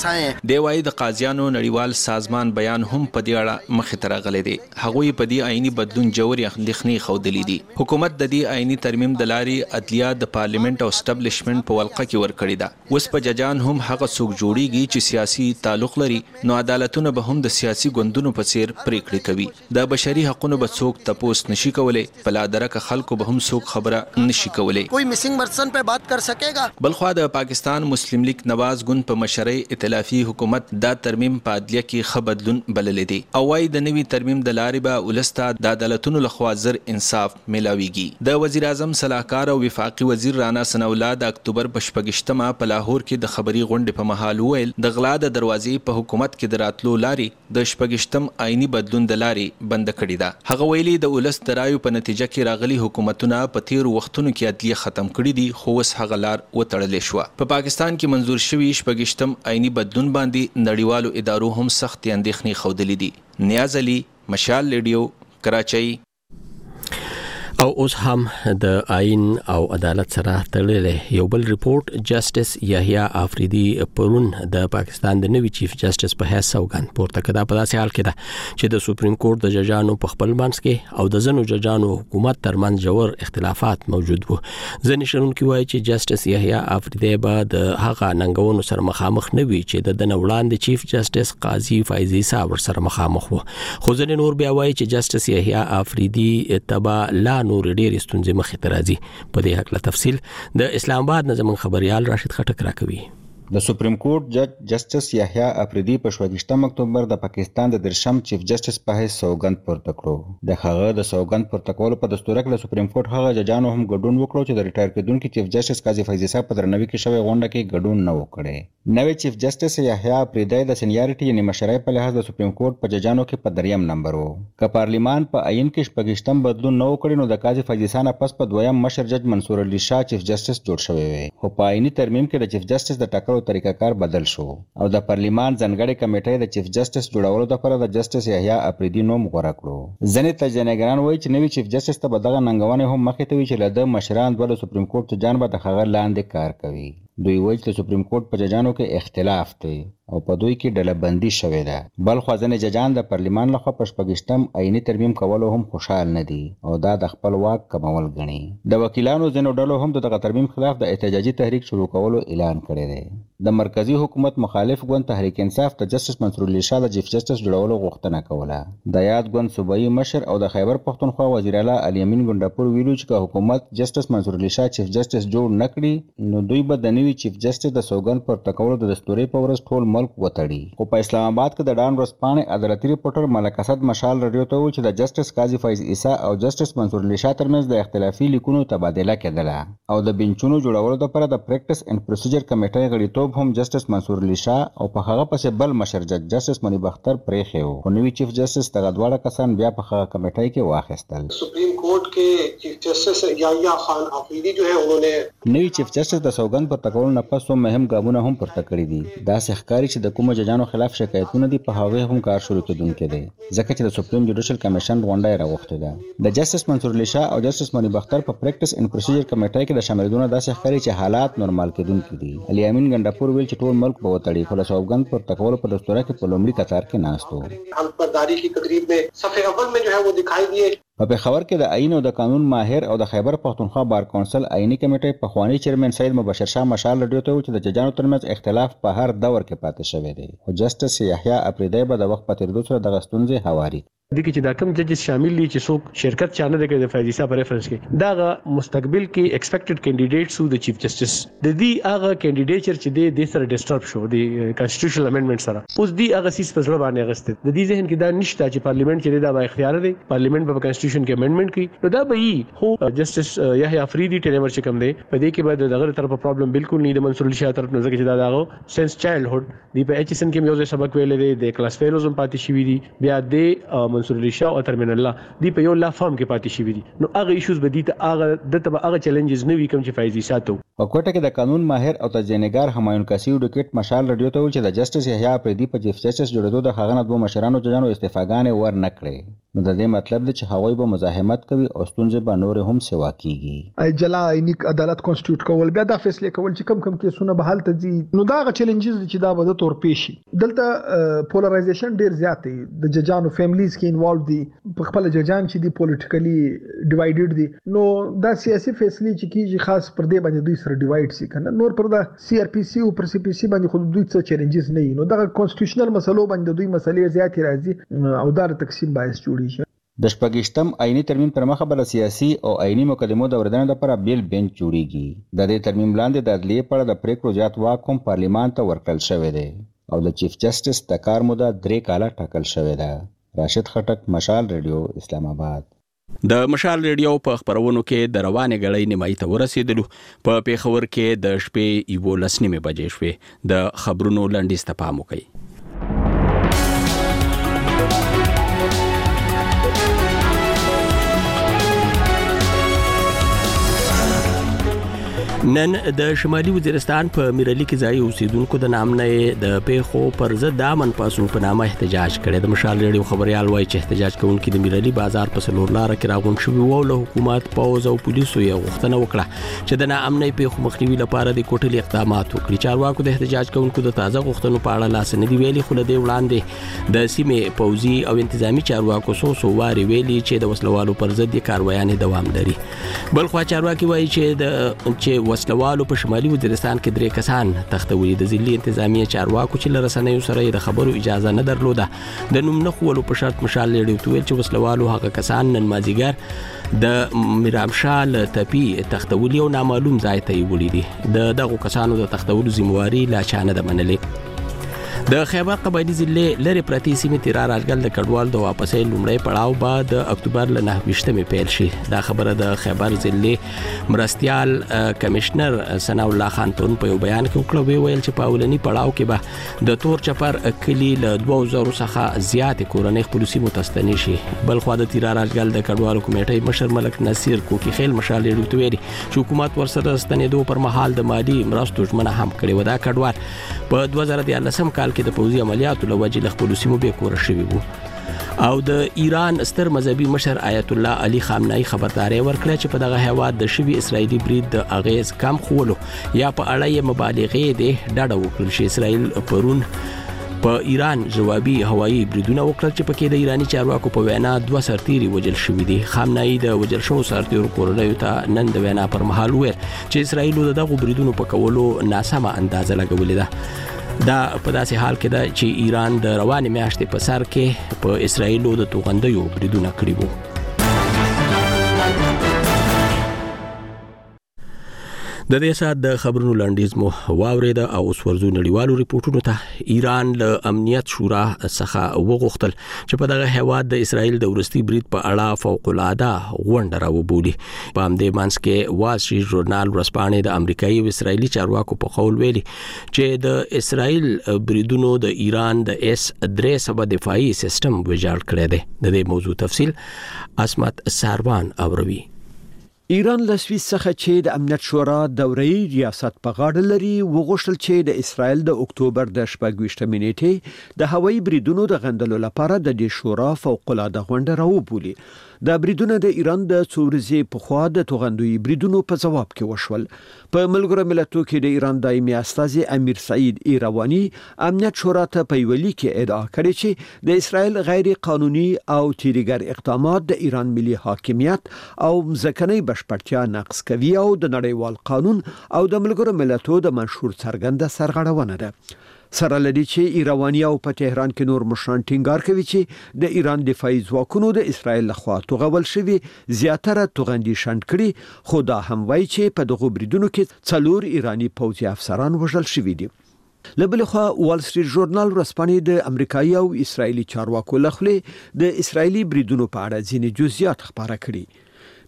دی وايي د قاضیانو نړیوال سازمان بیان هم په دې اړه مخې ته راغلی دی. هغوی په دې آئینی بدلون جوړې اندېښنې ښودلې دي. حکومت د دې آئینی ترمیم د لارې عدلیه د پارلیمنت او اسټابلیشمنت په ولقه کې ورکړې ده. اوس په ججان هم هغه څوک جوړیږي چې سیاسي تعلق لري، نو عدالتونه به هم د سیاسي ګوندونو په څیر پریکړې کوي. د بشري حقوقو به څوک تپوس نشي کولای، په لادرکه خلکو به هم څوک خبره نشي کولای. کوئی مسنگ پرسن په بات کر سکےگا. بلخوا د پاکستان مسلم لیگ نواز ګوند په مشرۍ ائتلافي حکومت دا ترمیم په عدلیه کې ښه بدلون بللی دی او وايي د نوي ترمیم د لارې به ولسته د عدالتونو لخوا زر انصاف میلاویږي. د وزیر اعظم صلاحکار او وفاقي وزیر رانا ثناالله د اکتوبر په شپږشتمه په لاهور کې د خبري غونډې په مهال وویل د غلا د دروازې په حکومت کې د راتلو لارې د شپږشتم آئینی بدلون د لارې بند کړې ده. هغه ویلي د ولس د رایو په نتیجه کې راغلي حکومتونه په تیرو وختونو کې عدلیه ختم کړي دي، خو اوس هغه لار وتړلې شوه. په پاکستان کې منظور شوي شپږشتم آئینی بدلون باندې نړیوالو ادارو هم سخت اندېښنې ښودلې دي. نیاز علي، مشال ریډیو، کراچۍ. او اوس هم د آئین او عدالت سره تړلې یو بل ریپورت جسټس یحیی افریدی پرون د پاکستان د نوي چیف جسټس په حیث سوګند پورته کړه. په داسې حال کې ده چې د سپریم کورټ د ججانو په خپل منځ کې او د ځینو ججانو حکومت ترمنځ ژور اختلافات موجود وو. ځینې شنونکي وایي چې جسټس یحیی افریدی به د هغه ننګونو سره مخامخ نه وي چې د دنه وړاندې چیف جسټس قاضي فایزي صاحب سره مخامخ وو. خو ځینې نور بیا وایي چې جسټس یحیی افریدی تبا لا نور ډېرې ستونزې مخې ته راځي. په دې هکله تفصیل د اسلام آباد نه زموږ خبريال راشد خټک راکوي. د سپریم کورټ جج جسټس یحیی افریدی په شپږشتم اکتوبر د پاکستان د درشم چیف جسټس په حیث سوګند پورته کړو. د هغه د سوګند پورته کولو په دستور کې سپریم کورټ هغه ججانو هم ګډون وکړو چې د ریټایر کېدونکي چیف جسټس قاضي فیضي صاحب په درناوي کې شوی غونډه کې ګډون نه وکړي. نوې چیف جسټس یحیی افریدی د سینیارټي یعنی مشرۍ په لحاظ د سپریم کورټ په ججانو کې په دریم نمبر وو. که پارلیمان په آئین کې شپږشتم بدلون نه وکړي نو د قاضي فیضي صاحب پس په دویم مشر جج منصور علي شاه چیف جسټس جوړ شوی وي. خو په آئینی ترمیم کې د چیف جسټس د ټاکلو طریقه کار بدل شو او د پارلیمان ځانګړې کمیټې د چیف جسټس جوړولو لپاره د جسټس یحیی افریدی نوم غوړه کړو. ځینې تجزیه‌نګاران وایي چې نوی چیف جسټس ته به دغه ننګونې هم مخې ته وي چې له ده مشران دوه د سپریم کورټ ججان به د هغه لاندې کار کوي. دوی وایي چې د سپریم کورټ په ججانو کې اختلاف دی او په دوی کې ډله‌بندي شوې ده. بل خو ځینې ججان د پارلیمان لخوا په شپږشتم آئیني ترمیم کولو هم خوشحال نه دي او دا د خپل واک کمول ګڼي. د وکیلانو ځینو ډلو هم د دغه ترمیم خلاف د احتجاجي تحریک شروع کولو اعلان کړی دی. د مرکزی حکومت مخالف ګوند تحریک انصاف د جسټس منصور علي شاه د چیف جسټس جوړولو غوښتنه کوله. د یاد ګوند صوبایي مشر او د خیبر پښتونخوا وزیر اعلی علي امین ګنډاپور ویلو چې که حکومت جسټس منصور علي شاه چیف جسټس جوړ نه کړي نو دوی به د نوي چیف جسټس د سوګند پر تکولو د دستوري په ورځ ټول ملک وتړي. خو په اسلام آباد کې د ډان ورځپاڼې عدالتي ریپورټر ملک اسد مشال رادیو ته وویل چې د جسټس قاضي فیض عیسی او جسټس منصور علي شاه ترمنځ د اختلافي لیکونو تبادله کېدله او د بنچونو جوړولو لپاره د پریکټس اینډ پروسیجر کمیټې غړیتوب هم جسټس منصور علي شاه او په هغه پسې بل مشر جج جسټس منیب اختر پرېښی و. خو نوي چیف جسټس دغه دواړه کسان بیا په هغه کمیټې کې واخیستل. سپریم کورٹ کے چیف جسٹس یحیی خان افریدی جو ہے انہوں نے نوي چیف جسټس د سوګند پر تکول نه پس مهم ګامونه هم پورته کړي دي. دا ښکاري چې د کومو ججانو خلاف شکایتونه دي په هغه هم کار شروع کېدونکي دي ځکه چې د سپریم جوډیشل کمیشن غونډه یې راوغوښتې ده. د جسټس منصور علي شاه او جسټس منیب اختر په پریکټس اینډ پروسیجر کمیټې کې د شاملېدونه داسې ښکاري چې حالات نورمال کېدونکي دي. علي امین ګنډاپور ویل چې ټول ملک به وتړي خو د سوګند پر تکولو په دستوره کې په لومړي قطار کې ناست و. حلفبرداری کی تقریب میں صف اول میں جو ہے وہ دکھائی دیے. په پېښور کې د آئین او د قانون ماهر او د خیبر پښتونخوا بار کونسل آئینی کمیټې پخوانی چیرمن سید مبشر شاه مشال رادیو ته وویل چې د ججانو ترمنځ اختلاف په هر دور کې پاتې شوی دی خو جسټس یحیی افریدی به د وخت په تېرېدو سره دغه ستونزې هواري. دغه چې دا کوم ججز شامل دي چې څوک شرکت چانه د فیض عیسی په ریفرنس کې دا مستقبل کې ایکسپیکټډ کینډیډیټس وو د چیف جسټس د دې هغه کینډیډیچر چې د د سره ډیسټرب شو د کانسټیټیوشنل امندمنت سره اوس دی هغه سیس په ځړ باندې غسته د دې ذهن کې دا نشته چې پارلیمنت کې دا با اختیار دی پارلیمنت په کانسټیټیوشن کې امندمنت کوي نو دا به یي خو جسټس یحیی افریدی ټیلمر چې کوم دی په دې کې به دغه طرف پرابلم بالکل نه د منصور علي شاه طرف نه ځکه چې دا دغه سنس چایلډ هود دی په ایچ اس ان کې یو ځای سبق ویلې دی د کلاس فیلوزم پاتې شوی دی بیا د منصور علي شاه او ترمن الله دی په یو لا فارم کې پاتې شي دي نو هغه ایشوز به دي ته هغه دته هغه چیلنجز نه وي کوم چې فایزي ساتو په کوټه کې د قانون ماهر او تجزیه‌نګار همایون کاسي وډکټ مشال رادیو ته ویل چې د جسټس یحیی افریدي په چیف جسټس جوړېدو د هغه نه دوه مشرانو ججانو استعفاګانې ور نه کړې نو د دې مطلب دی چې هغوی به مزاحمت کوي او ستونزې به نور هم سوا کیږي ای جلا عیني عدالت کانسټیټیوټ کول بیا دا فیصله کول چې کم کم کیسونه به حل ته ځي نو دا غ چیلنجز چې دا به د تور پېشي دلته پولرایزیشن ډیر زیات دی د ججانو فیملیز کې انوالو دي په خپل ججان چې دی پولیټیکلی ډیوایډډ دي نو دا سیاسي فیصله چې کیږي خاص پر دې باندې دوی سره ډیوایډ سي کنه نور پر دا سی آر پی سی او پر سی پی سی باندې خو دوی څه چیلنجز نه نو دا کانسټیټیوشنل مسلو باندې دوی مسلې زیات راځي او دا تقسیم باعث جوړیږي د شپږشتم آئینی ترمیم پر مخه بل سیاسي او آئینی مقدمو د اوریدنې لپاره بیل بنچ جوړیږي د دې ترمیم لاندې د عدلیې په اړه د پریکړو زیات واک هم پارلیمان ته ورکړل شوی دی او د چیف جسټس د کار موده درې کاله ټاکل شوې ده راشد خټک مشال ریډیو اسلام آباد د مشال ریډیو په خبرونو کې د روانې غړۍ نیمایي ته ورسېدلو په پیښور کې د شپې یو لسنیمه بجې شوې د خبرونو لنډیز ته پام وکړئ نن د شمالي وزیرستان په میرلی کې ځای اوسیدونکو د نامنې د پیښو پر ضد د امن پاسون په نامه احتجاج کړی د مشال ریډیو خبريال وایي چې احتجاج کوونکي د میرلی بازار په سلور لار کې راغون شوي وو له حکومت پوز او پولیسو یې غوښتنه وکړه چې د نامنې پیښو مخنیوي لپاره د کوټلي اقدامات وکړي چارواکو د احتجاج کوونکو د تازه غوښتنو په اړه لاس نه دی ویلي خو له دې وړاندې د سیمې پوزي او انتظامی چارواکو سو سو واري ویلي چې د وسلوالو پر ضد کاروایانې دوام لري بل خو چارواکي وایي چې د چې وسلوالو په شمالي وزیرستان کې درې کسان تختوي د ځلي انتظامیه چارواکو چې لرسنیو سره د خبرو اجازه نه درلوده د نوم نه خولو په شرط مشال لري تویل چې وسلوالو هغه کسان نن مازیګر د میرامشال تپی تختولي او نامعلوم ځای ته وړي دي د دغه کسانو د تختولو ذمہواری لا چانه د منلې د خیبر قبایلی ضلع لری پرتی سیمه تیرا راجګل د کډوال د واپسې لومړی پړاو بعد د اکتوبر ل نه ویشتمه پیل شي دا خبره د خیبر ضلع مرستيال کمشنر ثنا الله خان پرون په یو بیان کې وکړه ویل چې په اولنی پړاو کې به د تور چپر کلی ل دوه زره څخه زیات کورنۍ خپل سیمو تستنی شي بل خو د تیرا راجګل د کډوالو کمیټې مشر ملک نصیر کوکی خیل مشال لري تویري چې حکومت ورسره ستنېدو پر مهال د مالی مرستو ژمنه هم کړې و دا کډوال په دوه زره دیارلسم کال کې د پوځي عملیاتو لوجې له خپل سیمو به کور شوي وو او د ایران ستر مذهبي مشر آیت الله علي خامنه‌ای خبرداري ورکړه چې په دغه هیواد د شوی اسرایلی برید د اغیز کم خولو یا په اړه یې مبالغې ده ډډه وکړل چې اسرائیل پرون په ایران جوابي هوایي بریدونه وکړل چې پکې د ایرانی چارواکو په وینا دوه سرتیري وجل شوي دي خامنه‌ای د وجل شو سرتیرو کورنۍ ته نن د وینا پر مهال ویل چې اسرائیل دغه بریدونو په کولو ناسمه اندازه لګولې ده دا په داسې حال کې ده چې ایران د روانې میاشتې په سر کې په اسرائیل د توغندیو بریدونه کړي وو د دې سات د خبرونو لنډیز مو واورید او اوس ورزو نړیوالو ریپورتونو ته ایران له امنیت شورا څخه وغوښتل چې په دغه هیواد د اسرائیل د ورستي برید په اړه فوق العاده غونډه راوبولي په همدې منځ کې وال سټریټ ژورنال ورسپانې د امریکایي او اسرائیلي چارواکو په قول ویلي چې د اسرائیل بریدونو د ایران د اس درې سبا دفاعي سیستم ویجاړ کړی دی د دې موضوع تفصیل اسمت ساروان اوروي ایران له سویس څخه چې د امنیت شورا دوري ریاست په غاړه لري وغوښتل چې د اسرائیل د اکتوبر د شپږویشتمې نیټې د هوایي بریدونو د غندلو لپاره د دې شورا فوق العاده غونډه راوبولي د بریدونو د ایران د څورزي په خوا د توغندوی بریدونو په جواب کې وشول په ملګرو ملتونو کې د ایران دایمي استازي امیر سعید ایروانی امنیت شورا ته په ویلي کې ادعا کړې چې د اسرائیل غیر قانوني او تیریګر اقدامات د ایران ملي حاکمیت او ځکهنۍ بشپړتیا نقض کوي او د نړیوال قانون او د ملګرو ملتونو د منشور څرګنده سرغړونه ده سره لدی چې ایروانی او په تهران کې نور مشران ټینګار کوي چې د ایران دفاعي ځواکونو د اسرائیل لخوا توغول شوی زیاتره توغندي شند کړي خو دا هم وایي چې په دغه بریدونو کې څلور ایرانی پوځي افسران وژل شوي دي لبلخوا وال سټریټ ژورنال ورسپانې د امریکایي او اسرایلی چارواکو لخوا د اسرایلی بریدونو په اړه ځینې جزئیات خبره کړي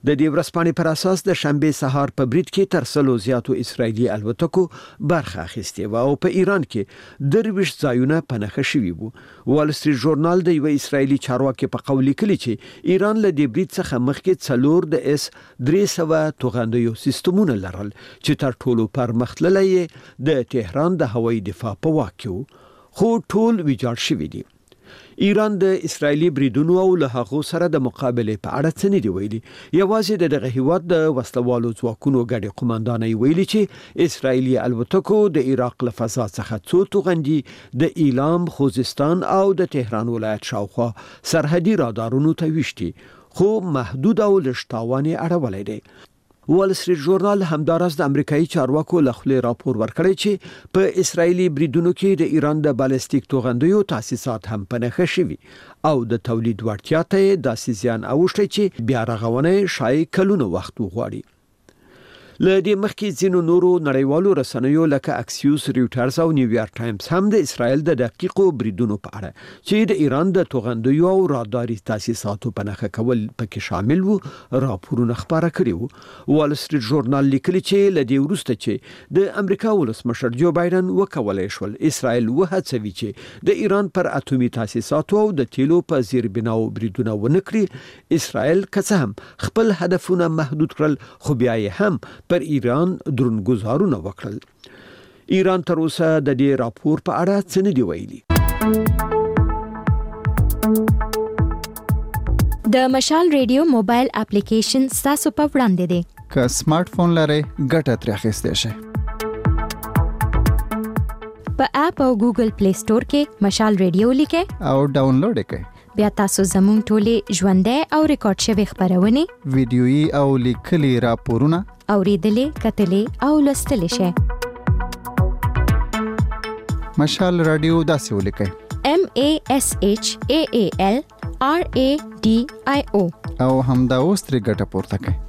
د دې ورځپاڼې پر اساس د شنبه سهار په برید کې تر سلو زیاتو اسرایلی الوتکو برخه اخیستې و او په ایران کې درویش ځایونه پنهخه شوي وو. وال سټریټ ژورنال د یو اسرایلی چارواکي په قول لیکلی چې ایران له دې برید څخه مخکې څلور د اس درې سوه توغندیو سیستمونه لرل چې تر ټولو پرمختللی د تهران د هوایي دفاع په واک کې وو، خو ټول ویجاړ شوي دي. ایران د اسرایلی بریدونو او له هغو سره د مقابله په اړه څه نه دی ویلي. یوازې د دغه هیواد د وسلوالو ځواکونو ګډې قوماندانۍ ویلي چې اسرایلی الوتکو د عراق له فضا څخه څو توغندي د ایلام، خوزستان او د تهران ولایت شاوخوا سرحدي رادارونو ته ویشتي، خو محدود او لشتاوانې اړولی دی. وال سټریټ ژورنال همدارس د امریکایي چارواکو له خولې راپور ورکړی چې په اسرایلی بریدونو کې د ایران د بالستیک توغندیو تاسیسات هم پنهخه شوي او د تولید وړتیا ته داسې زیان اوښتی چې بیا رغونه شاید کلونه وخت وغواړي. له دې مخکې ځینو نورو نړیوالو رسنیو لکه اکسیوس، ریوټرز او نیویارک ټایمز هم د اسرایل د دقیقو بریدونو په اړه چې د ایران د توغندیو او راداري تاسیساتو پنهخه کول پکې شامل وو راپورونه خپاره کړي وو. وال سټریټ ژورنال لیکلي چې له دې وروسته چې د امریکا ولسمشر جو بایدن وکولای شول اسرایل وهڅوي چې د ایران پر اټومي تاسیساتو او د تیلو په زیربناو بریدونه ونه کړي، اسرایل که څه هم خپل هدفونه محدود کړل خو بیا یې هم پر ایران درنګزارونه وکړل. ایران تر اوسه د دې راپور په اړه څه نه دی ویلي. د مشال ریډیو موبایل اپلیکیشن تاسو په وړاندې دی. که سمارټ فون لرئ ګټه ترې اخیستی شئ. په اپ او ګوګل پلی سٹور کې مشال ریډیو لیکئ او ډاونلوډ یې کړئ. بیا تاسو زموږ ټولې ژوندۍ او ریکارډ شوي خبرونه، ویډیويي او لیکلي راپورونه اوریدلې، کتلې او لوستلې شئ. مشال رادیو داسې ولیکئ: M A S H A A L R A D I O او همدا اوس ترې ګټه پورته کړئ.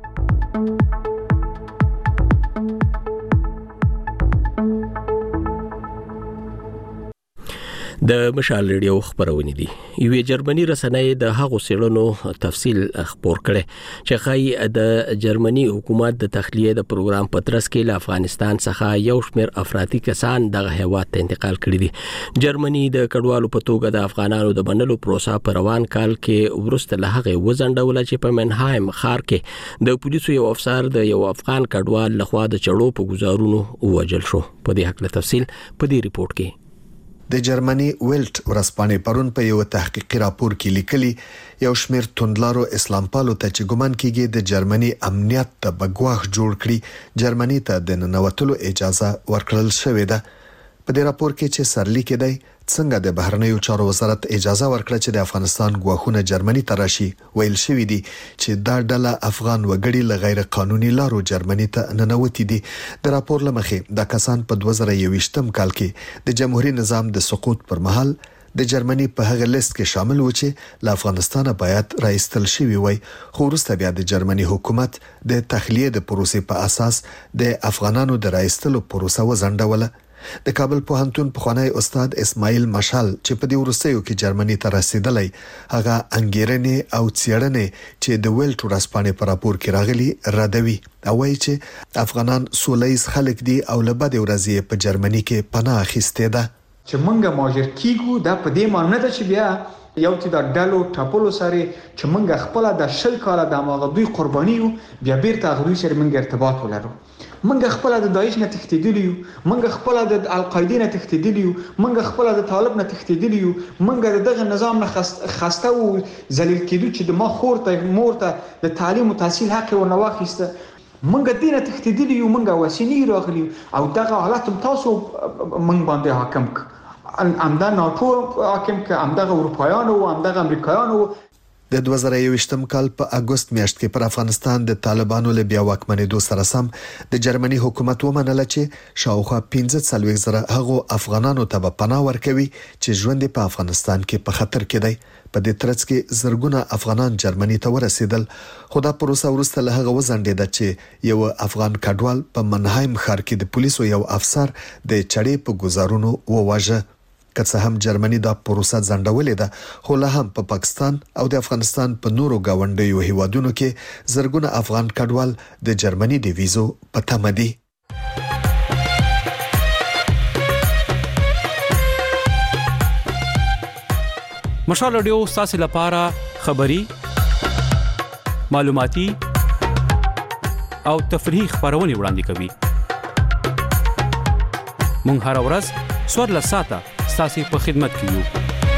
د مشال ریډیو خبرونه دي. یوې جرمني رسنۍ د هغو سیړنو تفصیل خبر کړي چې خای د جرمني حکومت د تخلیه د پروګرام پترس کې له افغانستان څخه یو شمېر افراطي کسان دغه هیواد ته انتقال کړي دي. جرمني د کډوالو په توګه د افغانانو د بنلو پروسه په روان کال کې ورسته له هغه وزنډول چې په منهایم ښار کې د پولیسو یو افسر د یو افغان کډوال لخوا د چړو په گزارونو ووجل شو. په دې حق له تفصیل په دې ریپورت کې د جرمني ویلټ ورځپاڼې پرون په یو تحقیقي راپور کې لیکلي یو شمېر توندلارو اسلام پالو ته چې ګمان کیږي د جرمني امنیت ته بګواخ جوړ کړي جرمني ته د ننوتلو اجازه ورکړل شوې ده. په دې راپور کې چې سرلیک دی څنګه د بهرنیو چارو وزارت اجازه ورکړه چې د افغانستان غواخونه جرمني ته راشي، ویل شوی دی چې دا ډله افغان وګړي له غیر قانوني لارو جرمني ته ننوتي دي. د راپور لمخې د کسان په دوه زره یوویشتم کال کې د جمهوریت نظام د سقوط پر مهال د جرمني په هغه لیست کې شامل و چې له افغانستان باید راایستل شوی وي، خو وروسته بیا د جرمني حکومت د تخلیه د پروسې په اساس د افغانانو د راایستلو پروسه وزنډوله. د کابل پوهنتون پخوانی استاد اسماعیل مشال چې په دې ورستیو کې جرمني ته رسیدلی هغه انګیرنې او څېړنې چې د ویلټ ورځپاڼې په راپور کې راغلي ردوي او وایي چې افغانان سولهییز خلک دي او له بدې ورځې په جرمني کې پناه اخیستې ده. چې مونږه ماجر کیږو دا په دې معنی ده چې بیا یو چې د ډالو ټاپلو سره چې مونږه خپل د شل کاله د ماغدوی قربانیو بیا بیرته غوډوي سره مونږ ارتباط ولرو. مونږ خپل د داعش نه تښتیدلیو، مونږ خپل د القاعده نه تښتیدلیو، مونږ خپل د طالب نه تښتیدلیو، مونږ دغه نظام نه خسته او ذلیل کېدو چې د ما خور ته مور ته د تعلیم او تحصیل حق ورنه واخیسته. مونږ دینه تښتیدلیو، مونږ وسینی راغلیو او دغه حالت تاسو مونږ باندې حاکم ک امدا ناتو حاکم ک امدغه اروپایانو او امدغه امریکایانو. د دوه زره یوویشتم کال په اگست میاشت کې پر افغانستان د طالبانو له بیا واکمنېدو سره سم د جرمني حکومت ومنله چې شاوخوا پنځه څلوېښت زره هغو افغانانو ته به پناه ورکوي چې ژوند په افغانستان کې په خطر کې دی. په دې ترڅ کې زرګونه افغانان جرمني ته ورسېدل، خو دا پروسه وروسته له هغه وزنډېده چې یو افغان کډوال په منهایم ښار کې د پولیسو یو افسر د چړې په گزارونو وواژه. که څه هم جرمني دا پروسه ځنډولې ده خو لا هم په پاکستان او د افغانستان په نورو گاونډیو هیوادونو کې زرګونه افغان کډوال د جرمني د ویزو په تمه دي. مشال رادیو ستاسو لپاره خبری معلوماتي او تفریحي خبرونه وړاندې کوي. مونږ هر ورځ څوارلس ساعته ستاسو په خدمت کې یو.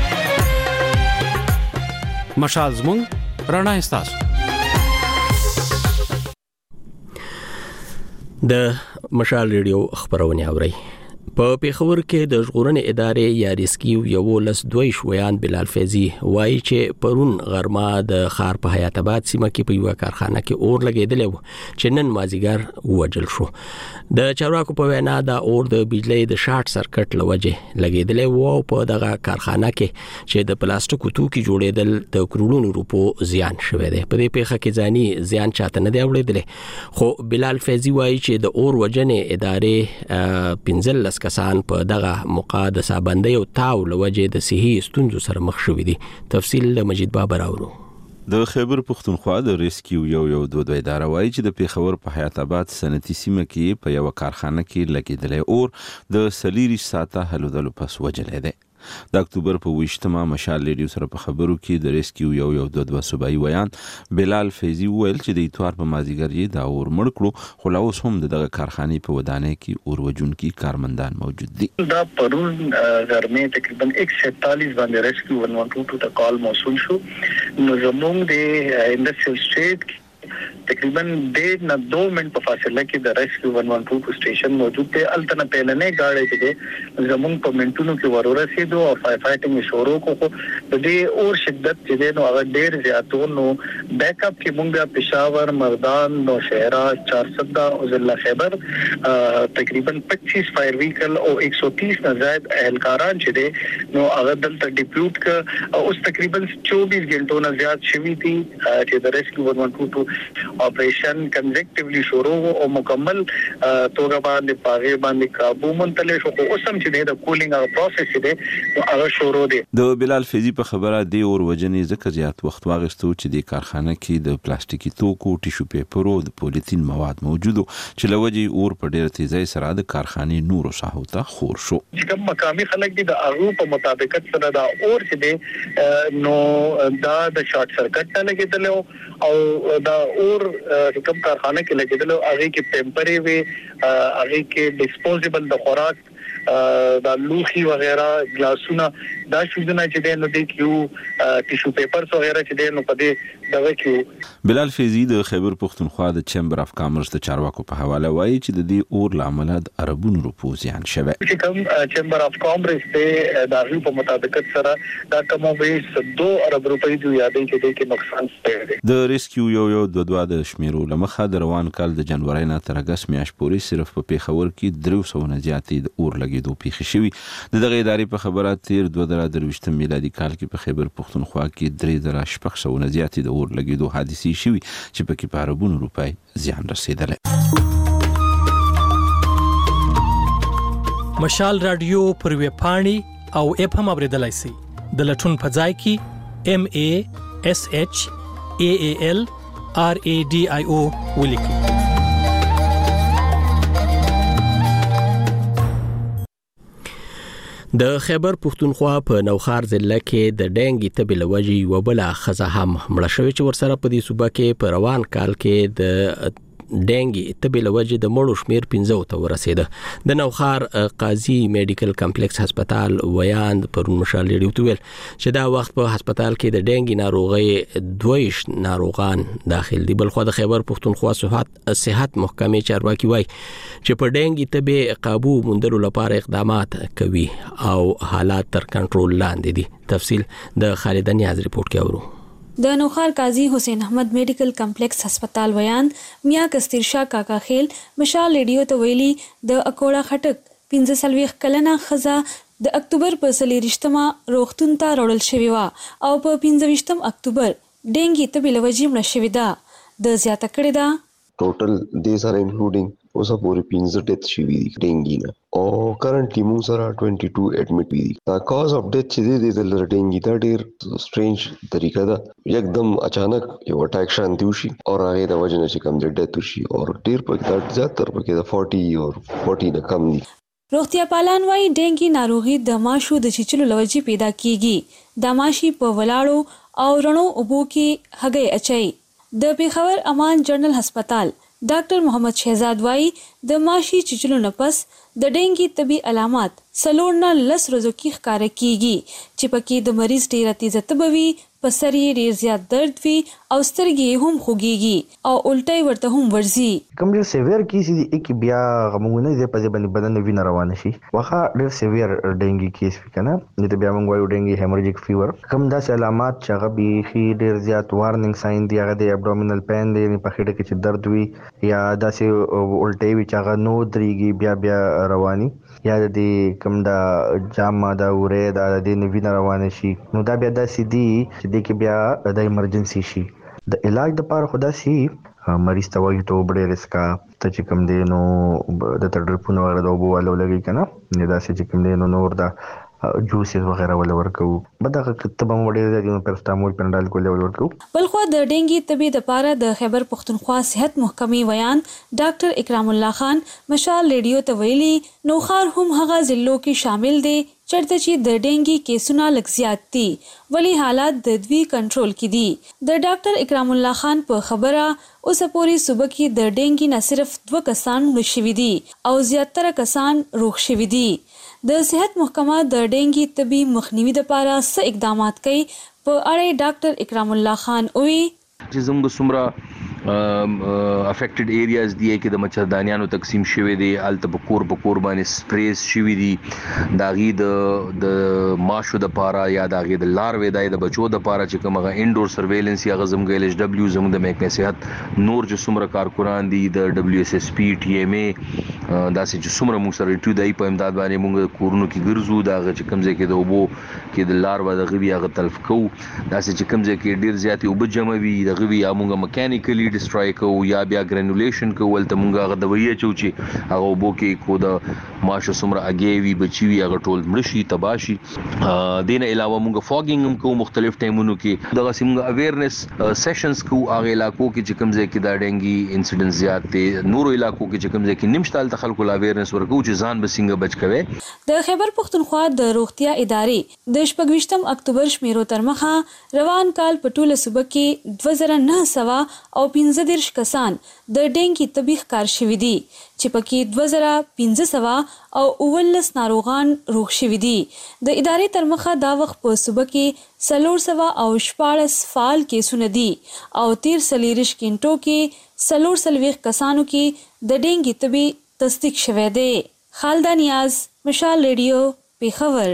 مشال زموږ رڼا ستاسو. د مشال ریډیو خبرونه اوري. په پیښور کې د ژغورنې ادارې یا ریسکیو یو لس دوی شویان بلال فیضی وایي چې پرون غرمه د خار په حیات آباد سیمه کې په یو کارخانه کې اور لګیدلی و چې نن مازیګر ووجل شو. د چارواکو په وینا دا اور د بجلی د شارټ سرکټ له وجې لګیدلی و او په دغه کارخانه کې چې د پلاستیکو توکي جوړېدل د کروڑونو روپو زیان شوی دی. په دې پیښه کې ځاني زیان چاته نه دی اورېدلی خو بلال فیضی وایي چې د اور وجنې ادارې پنځلس کسان په دغه موقع د سابندۍ او تاو لوجې د صحي ستونزو سره مخ شوي دي. تفصیل مجید بابر اورو. د خیبر پختونخوا د ریسکیو یو یو دوه دوه اداره وایي چې د پیښور په حیات آباد صنعتي سیمه کې په یو کارخانه کې لګیدلی اور د څلوېښت ساعته هلو ځلو پس وجلی دی. د اکتوبر په ویشتمه مشال ریډیو سره په خبرو کې د ریسکیو یو یو دوه دوه صوبایي ویان بلال فیضی ویل چې د اتوار په مازیګر یې دا اور مړ کړو خو لا اوس هم دغه کارخانې په ودانۍ کې اور وژونکي کارمندان موجود دي. دا پرون غرمه تقریبا ایک سو سینتالیس باندې ریسکیو ون ون ټو ټو ته کال موصول شو. نو زموږ د انډستریل سټریټ تقریبا ډېر نه دو منټ په فاصله کې د ریسکیو ون ون ټو ټو سټیشن موجود دی. التنه پهلنې گاډي چې زموږ په منټونو کې ورورسېدو او فایر فایټینګ شروع کوو. د دې اور شدت چې نو هغه ډېر زیاتو نو بیک اپ کې مونږ پېښور مردان نوشهرا چارسده او ضلع خیبر تقریبا پچیس فایر وهیکل او ایک سو تیس نه زیات اهلکاران چې دي نو هغه دلته ډیپیوټ ک اوس تقریبا چوبیس غنټو نه زیات شوي دي چې د ریسکیو ون ون ټو ټو اپریشن کنزیکټیولی شروع او مکمل توګه باندې پاغه باندې قابو منتل شو. خو اوس هم چې د کولینګ پروسس دی نو هغه شروع دی. د بلال فیضی په خبره دی اور وجنې ځکه زیات وخت واغستو چې د کارخانه کې د پلاستیکي توکو ټیشو پیپر او د پولیتین مواد موجودو چې لوجي اور په ډېر تیزی سره د کارخانې نورو ساحو ته خور شو. چې کوم مقامي خلک دي د هغه په مطابقت سره دا اور چې دی نو دا د شارټ سرکټ نه لګیدل او دا اور کوم کارخانه کې لګیدل هغه کې ټمپرری وي هغه کې ډیسپوزیبل د خوراک دا لوخي وغیرہ ګلاسونه دا شودنه چې دینو د کیو ټیشو پیپرز وغیرہ چې دینو په دې دغه کیو. بلال فیضی د خیبر پختونخوا د چیمبر اف کامرس د چارواکو په حواله وایي چې د دې اور لامل د عربونو روپو زیان شوه. چې کوم چیمبر اف کامرس ته د هغه په مطابقت سره دا کوم به دو ارب روپۍ دی یادې کې د کې نقصان شته. د ریسکیو یو یو دوه دوه د شمیرو لمخه د روان کال د جنوري نه تر اگست میاشت پورې صرف په پیښور کې درې سوه نه زیاتې د اور لګیدو پیښې شوي. د دغه ادارې په خبره تیر دوه زره درویشتم میلادي کال کې په خیبر پختونخوا کې درې زره شپږ سوه نه زیاتې د اور لګیدو حادثې شوي چې پکې په اربونو روپۍ زیان رسیدلی. مشال رادیو پر ویب پاڼې او اپ هم اوریدلای شئ. د لټون په ځای کې ام ا اس اچ ا ا ال ار ا ډي آی او ولیکئ. د خیبر پختونخوا په نوخار ضلع کې د ډینګي تبې له وجې یوه بله ښځه هم مړه شوې چې ورسره په دې صوبه کې په روان کال کې د ډینګي تبې له وجې د مړو شمیر پنځو ته ورسېده. د نوخار قاضي میډیکل کمپلیکس هسپتال ویان پرون مشال ریډیو ته ویل چې دا وخت په هسپتال کې د ډینګي ناروغۍ دویش ناروغان داخل دي. بلخو د خیبر پختونخوا صحت صحت محکمې چارواکي وایي چې په ډینګي تبې قابو موندلو لپاره اقدامات کوي او حالات تر کنټرول لاندې دي. تفصیل د خالد نیاز ریپورت کې اورو. د نوخار قاضي حسین احمد میډیکل کمپلیکس هسپتال ویان میا کستیر شاه کاکا خیل مشال ریډیو ته ویلي د اکوړه خټک پنځه سلويخ کلنه خزه د اکتوبر په څلېرویشتمه روغتون ته راوړل شوې وه او په پنځه ویشتم اکتوبر ډینګي تبې له وجې مړه شوې ده. د زیاته کړې ده Total, these are including اوسه پورې پنځه ډیث شوي دي ډینګي نه او کرنټلی موږ سره باइस اډمټ دي. دا کاز اف ډیث چې دی د ډینګي دا ډیر سټرینج طریقه ده، یکدم اچانک یو اٹیک شانتی وشي او هغه د وجه نه چې کم ډیث وشي او ډیر په کې زیاتره په کې د چالیس او چالیس نه کم دي. روغتیا پالان وايي ډینګي ناروغي د ماشو د چیچلو لوجې پیدا کیږي. د ماشي په ولاړو او رڼو اوبو کې هګۍ اچي. د پیښور امان جنرال هسپتال ډاکټر محمد شهزاد وايي د ماشي چیچلو نه پس د ډینګي طبي علامات څلور نه لس ورځو کې ښکاره کیږي چې پکې د مریض ډیره تیزه تبه وي، په سر یې ډیر زیات درد وي او سترګې هم خوږیږي او الټۍ ورته هم ورځي. کوم ډیر سیویر کیس دي کې بیا غمونه دي په ځبن بدن وینه روانه شي. واخا ډیر سیویر ډینګي کیس کنه نو ته بیا موږ وایو ډینګي هیموریجیک فیور. کوم داسې علامات چې هغه به ډیر زیات وارننګ ساين دي، هغه د ابډومینل پین دی، په خېټه کې چې درد وي یا داسې الټۍ وي چې هغه نو دريږي بیا بیا رواني یا د کوم دا جامه دا وره دا د وینه روانه شي. نو دا بیا داسې دي چې د کې بیا د ایمرجنسي شي. د علاج لپاره خدا سي مریض ته وایي ته وبړې رسکا ته چې کوم دی نو د تډرپونو وغیرہ د وبو والو لګي کنه نه دا چې کوم دی نو نور دا جوسز وغیرہ ول ورکو بدغه کتابه وړي د پرستامول پنډال کول ورکو. بلخو د ډینګي طبي د پاره د خیبر پختونخوا صحت محکمې ویان ډاکټر اکرام الله خان مشال ریډیو ته ویلي نوخار هم هغه ضلعو کې شامل دي چرته چې د ډینګي کیسونه لږ زیات دي ولی حالات د دوی کنټرول کې دي. د ډاکټر اکرام الله خان په خبره اوس پورې صوبه کې د ډینګي نه صرف دوه کسان مړ شوي دي او زیاتره کسان روغ شوي دي. د صحت محکمه د ډینګي طبي مخنیوي لپاره څه اقدامات کوي په اړه ډاکټر اکرام الله خان وی چې زموږ سمرا افیکټډ ایریاز دی کې د مچردانیانو تقسیم شوی دی، الته په کور په کور باندې سپریز شوی دي داغي د د ماشو د پاره یا داغي د لاروي د بچو د پاره چې کومه انډور سرویلنس یا غزم ګل ایچ ډبلیو زموږ د محکمه صحت نور چې سمره کارکونان دي د ډبلیو اس اس پی ټي ام ای داسې چې سمره موږ سره ټو دای په امداد باندې موږ کورونو کې ګرځو داغه چې کوم ځای کې د اوبو کې د لاروا د غوی هغه تلف کو داسې چې کوم ځای کې ډیر زیات اوبه جمع وي د غوی یا موږ میکانیکلی ډسټرای کو یا بیا ګرینولیشن کو ولته مونږه غو د ویه چوچی هغه وبو کې کو د ماشه سمره اگېوي بچي وي هغه ټول مړشي تباشي. دینه علاوه مونږ فوګینګ هم کو مختلف ټایمونو کې دغه سیمه اویرنس سیشنز کو هغه علاقو کې چې کوم ځای کې دا ډینګي انسیډنټ زیات دي نور علاقو کې چې کوم ځای کې نمشتال تخلق اویرنس ورکو چې ځان به څنګه بچ کوي. د خیبر پختونخوا د روغتیا ادارې د شپږ اکتوبر شمیرو تر مخه روان کال په ټوله صوبه کې دوه زره نه سوه او پنځه دیرش کسان د ډینګي طبي ښکار شوي دي چې پکې دوه زره پنځه سوه او اوولس ناروغان روغ شوي دي. د ادارې تر مخه دا وخت په صوبه کې څلور سوه او شپاړس فعال کیسونه دي او تیر څلېرویشت غنټو کې څلور څلوېښت کسانو کې د ډینګي طبي تصدیق شوی دی. خالده نیاز، مشال ریډیو، پیښور.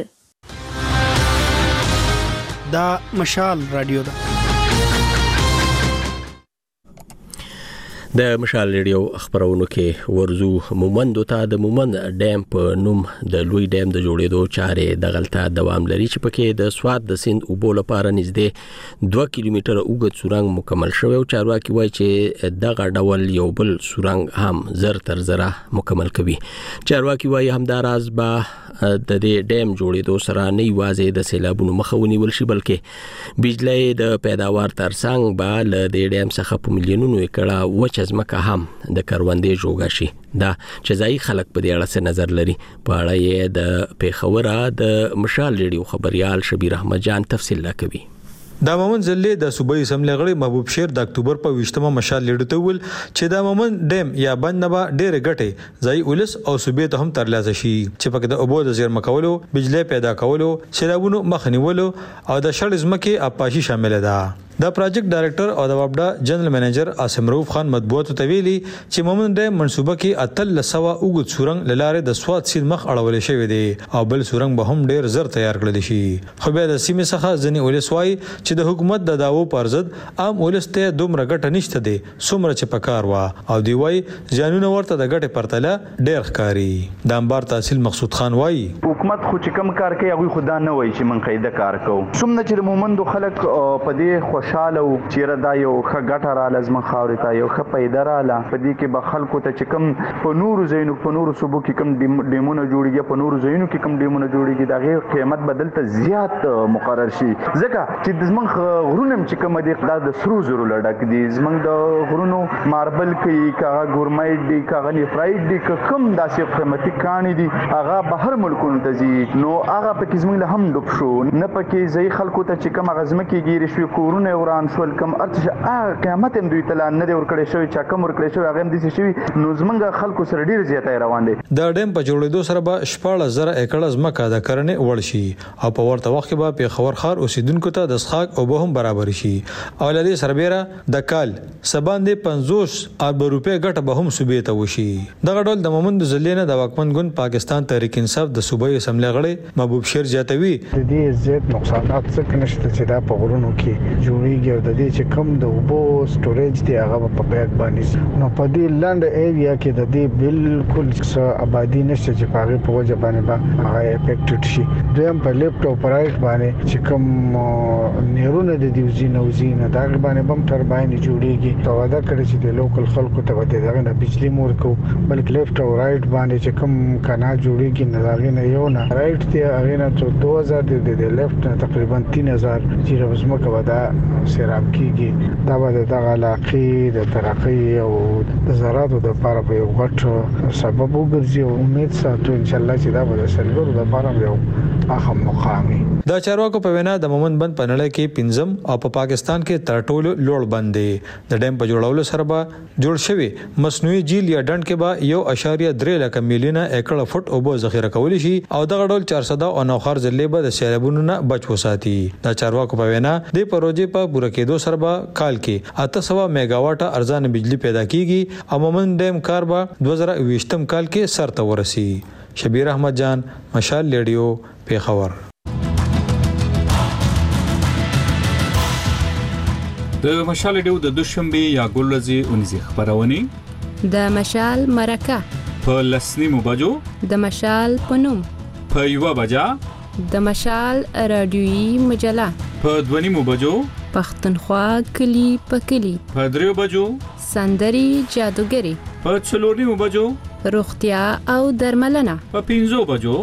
دا مشال رادیو ده. د مشال ریډیو خبرونو کې ورزو مومند ته د مومند ډیم په نوم د لوی ډیم د جوړېدو چارې د غلطه دوام لري چې پکې د سواد د سیند اوبو لپاره نږدې دوه کیلومتره اوږد سورنګ مکمل شوی او چارواکي وایي چې دغه ډول یو بل سورنګ هم زر تر زره مکمل کوي. چارواکي وایي همداراز به د دې ډیم جوړېدو سره نه یوازې د سیلابونو مخه ونیول شي بلکې بجلی د پیداوار ترڅنګ به له دې ډیم څخه په میلیونونو ایکړه وچه ځمکه هم د کروندې جوړه شي. دا چې ځایي خلک په دې اړه څه نظر لري په اړه یې د پیښور د مشال ریډیو خبريال شبیر احمد جان تفصیل راکوي. دا مومن زلې د صوبایي اسمبلی غړي محبوب شیر د اکتوبر په ویشتمه مشال لیډو ته ول چې دا مومن ډیم یا بند نه به ډېر غټي ځای ولس او صوبې ته هم ترلاسه شي چې پکې د اوبو د زیرمه کولو، بجلی پیدا کولو، سیلابونو مخنیولو او د شړ ځمکې اپاشي شامل ده. دا پروجیکټ ډایریکټر او د وابډا جنرال منیجر عاصم رؤف خان مطبوعات ته ویلي چې مومن ډیم منصوبه کې اتل لسوا اوږد سورنګ لاره د سواد سیند مخ اړول شوی دی او بل سورنګ به هم ډیر زر تیار کړل شي. خو بیا د سیمې څخه ځنی ولسوای چې د حکومت د داوو پرزد عام ولسته دومره ګټه نشته دی څومره چې پکار وا او دی وای ځانونه ورته د ګټه پرتله ډیر ښکاری. د انبار تحصیل مقصود خان وای حکومت خو چې کم کار کوي هغه خدا نه وای چې من قاعده کار کوو څومره چې مومندو خلک په دې خوش خوشاله و چیرې دا یو ښه ګټه رااله زموږ خاورې ته یو ښه پیدا رااله په دې کې به خلکو ته چې کوم په نورو ځایونو په نورو صوبو کې کوم ډیمونه جوړیږي په نورو ځایونو کې کوم ډیمونه جوړیږي د هغې قیمت به دلته زیات مقرر شي ځکه چې زموږ غرونه چې کوم دي دا د سرو زرو له ډک دي زموږ د غرونو ماربل کوي که هغه ګورمایټ دي که هغه نیفرایټ دي که کوم داسې قیمتي کاڼي دي هغه بهر ملکونو ته ځي نو هغه پکې زموږ له هم ډوب شو نه پکې ځایي خلکو ته چې کوم هغه ځمکې ګیرې شوې کورونه یې وران شول کوم ارڅ هغه قیمت هم دوی ته لا نه دی ورکړی شوی چا کم ورکړی شوی هغه هم داسې شوي نو زموږ خلکو سره ډېر زیاتی روان دی د ډیم په جوړېدو سره به شپاړس زره ایکړه ځمکه د کرنې وړ شي او په ورته وخت کې به پېښور ښار اوسیدونکو ته د څښاک اوبه هم برابر شي او له دې سربېره د کال سباندې پنځوس ارب روپۍ ګټه به هم صوبې ته وشي دغه ډول د مومند ضلع نه د واکمن ګوند پاکستان تحریک انصاف د صوبایي اسمبلی غړی محبوب شیر جاتوي د دې زیات نقصانات څه نشته چې دا په غرونو کې جوړیږي او د دې چې کم د اوبو سټوریج دی هغه په بیاک باندې نو په دې لنډ ایریا کې د دې بالکل څه آبادی نشته چې په هغه په وجه باندې به هغه افیکټډ شي دویم په لیفټ او پرایټ باندې چې کوم نیرونه د دیوزي نوزي نه دا باندې بم ټرباین جوړیږي دا وعده کړی چې د لوکل خلکو ته به دغه نه بجلی مور کو بلکې لیفټ او رائټ باندې چې کوم کنا جوړیږي نه داغه نه یو نه رائټ ته هغه نه دو هزار د لیفټ نه تقریبا تین هزار چې رزمکه ودا سیراب کیږي دا به د علاقې د ترقی او د زراعت د لپاره به یو غټ سبب وګرځي او امید ساتو ان شاء الله چې دا به د سلګرو د لپاره یو اهم مقامي دا چارواکو په وینا د مومند بند په نړۍ کې پنځم او په پاکستان کې تر ټولو لوړ بند دی د ډیم په جوړولو سره به جوړ شوی مصنوعي جیل یا ډنډ کې به یو اشاریه درې لک میلیونه ایکړه فوټ اوبه ذخیره کولی شي او دغه ډول چار سده او نوخار ضلع به د سیلابونو نه بچ وساتي دا چارواکو په وینا د پروژې په پوره کېدو سره به کال کې اته سوه میگا واټه ارزانه بجلی پیدا کیږي او مومند ډیم کار به دوه زره اوویشتم کال کې سر ته ورسي شبیر احمد جان مشال ریډیو پیښور د مشال ډیو د دوشنبه یا ګلزي اونځي خبرونه د مشال مرکه په لسنیمو بجو د مشال پنوم په یو بجا د مشال رادیوي مجله په دونیمو بجو پښتونخوا کلی په کلی په دریو بجو سندري جادوګری په څلورنیمو بجو روغتیا او درملنه په پنځو بجو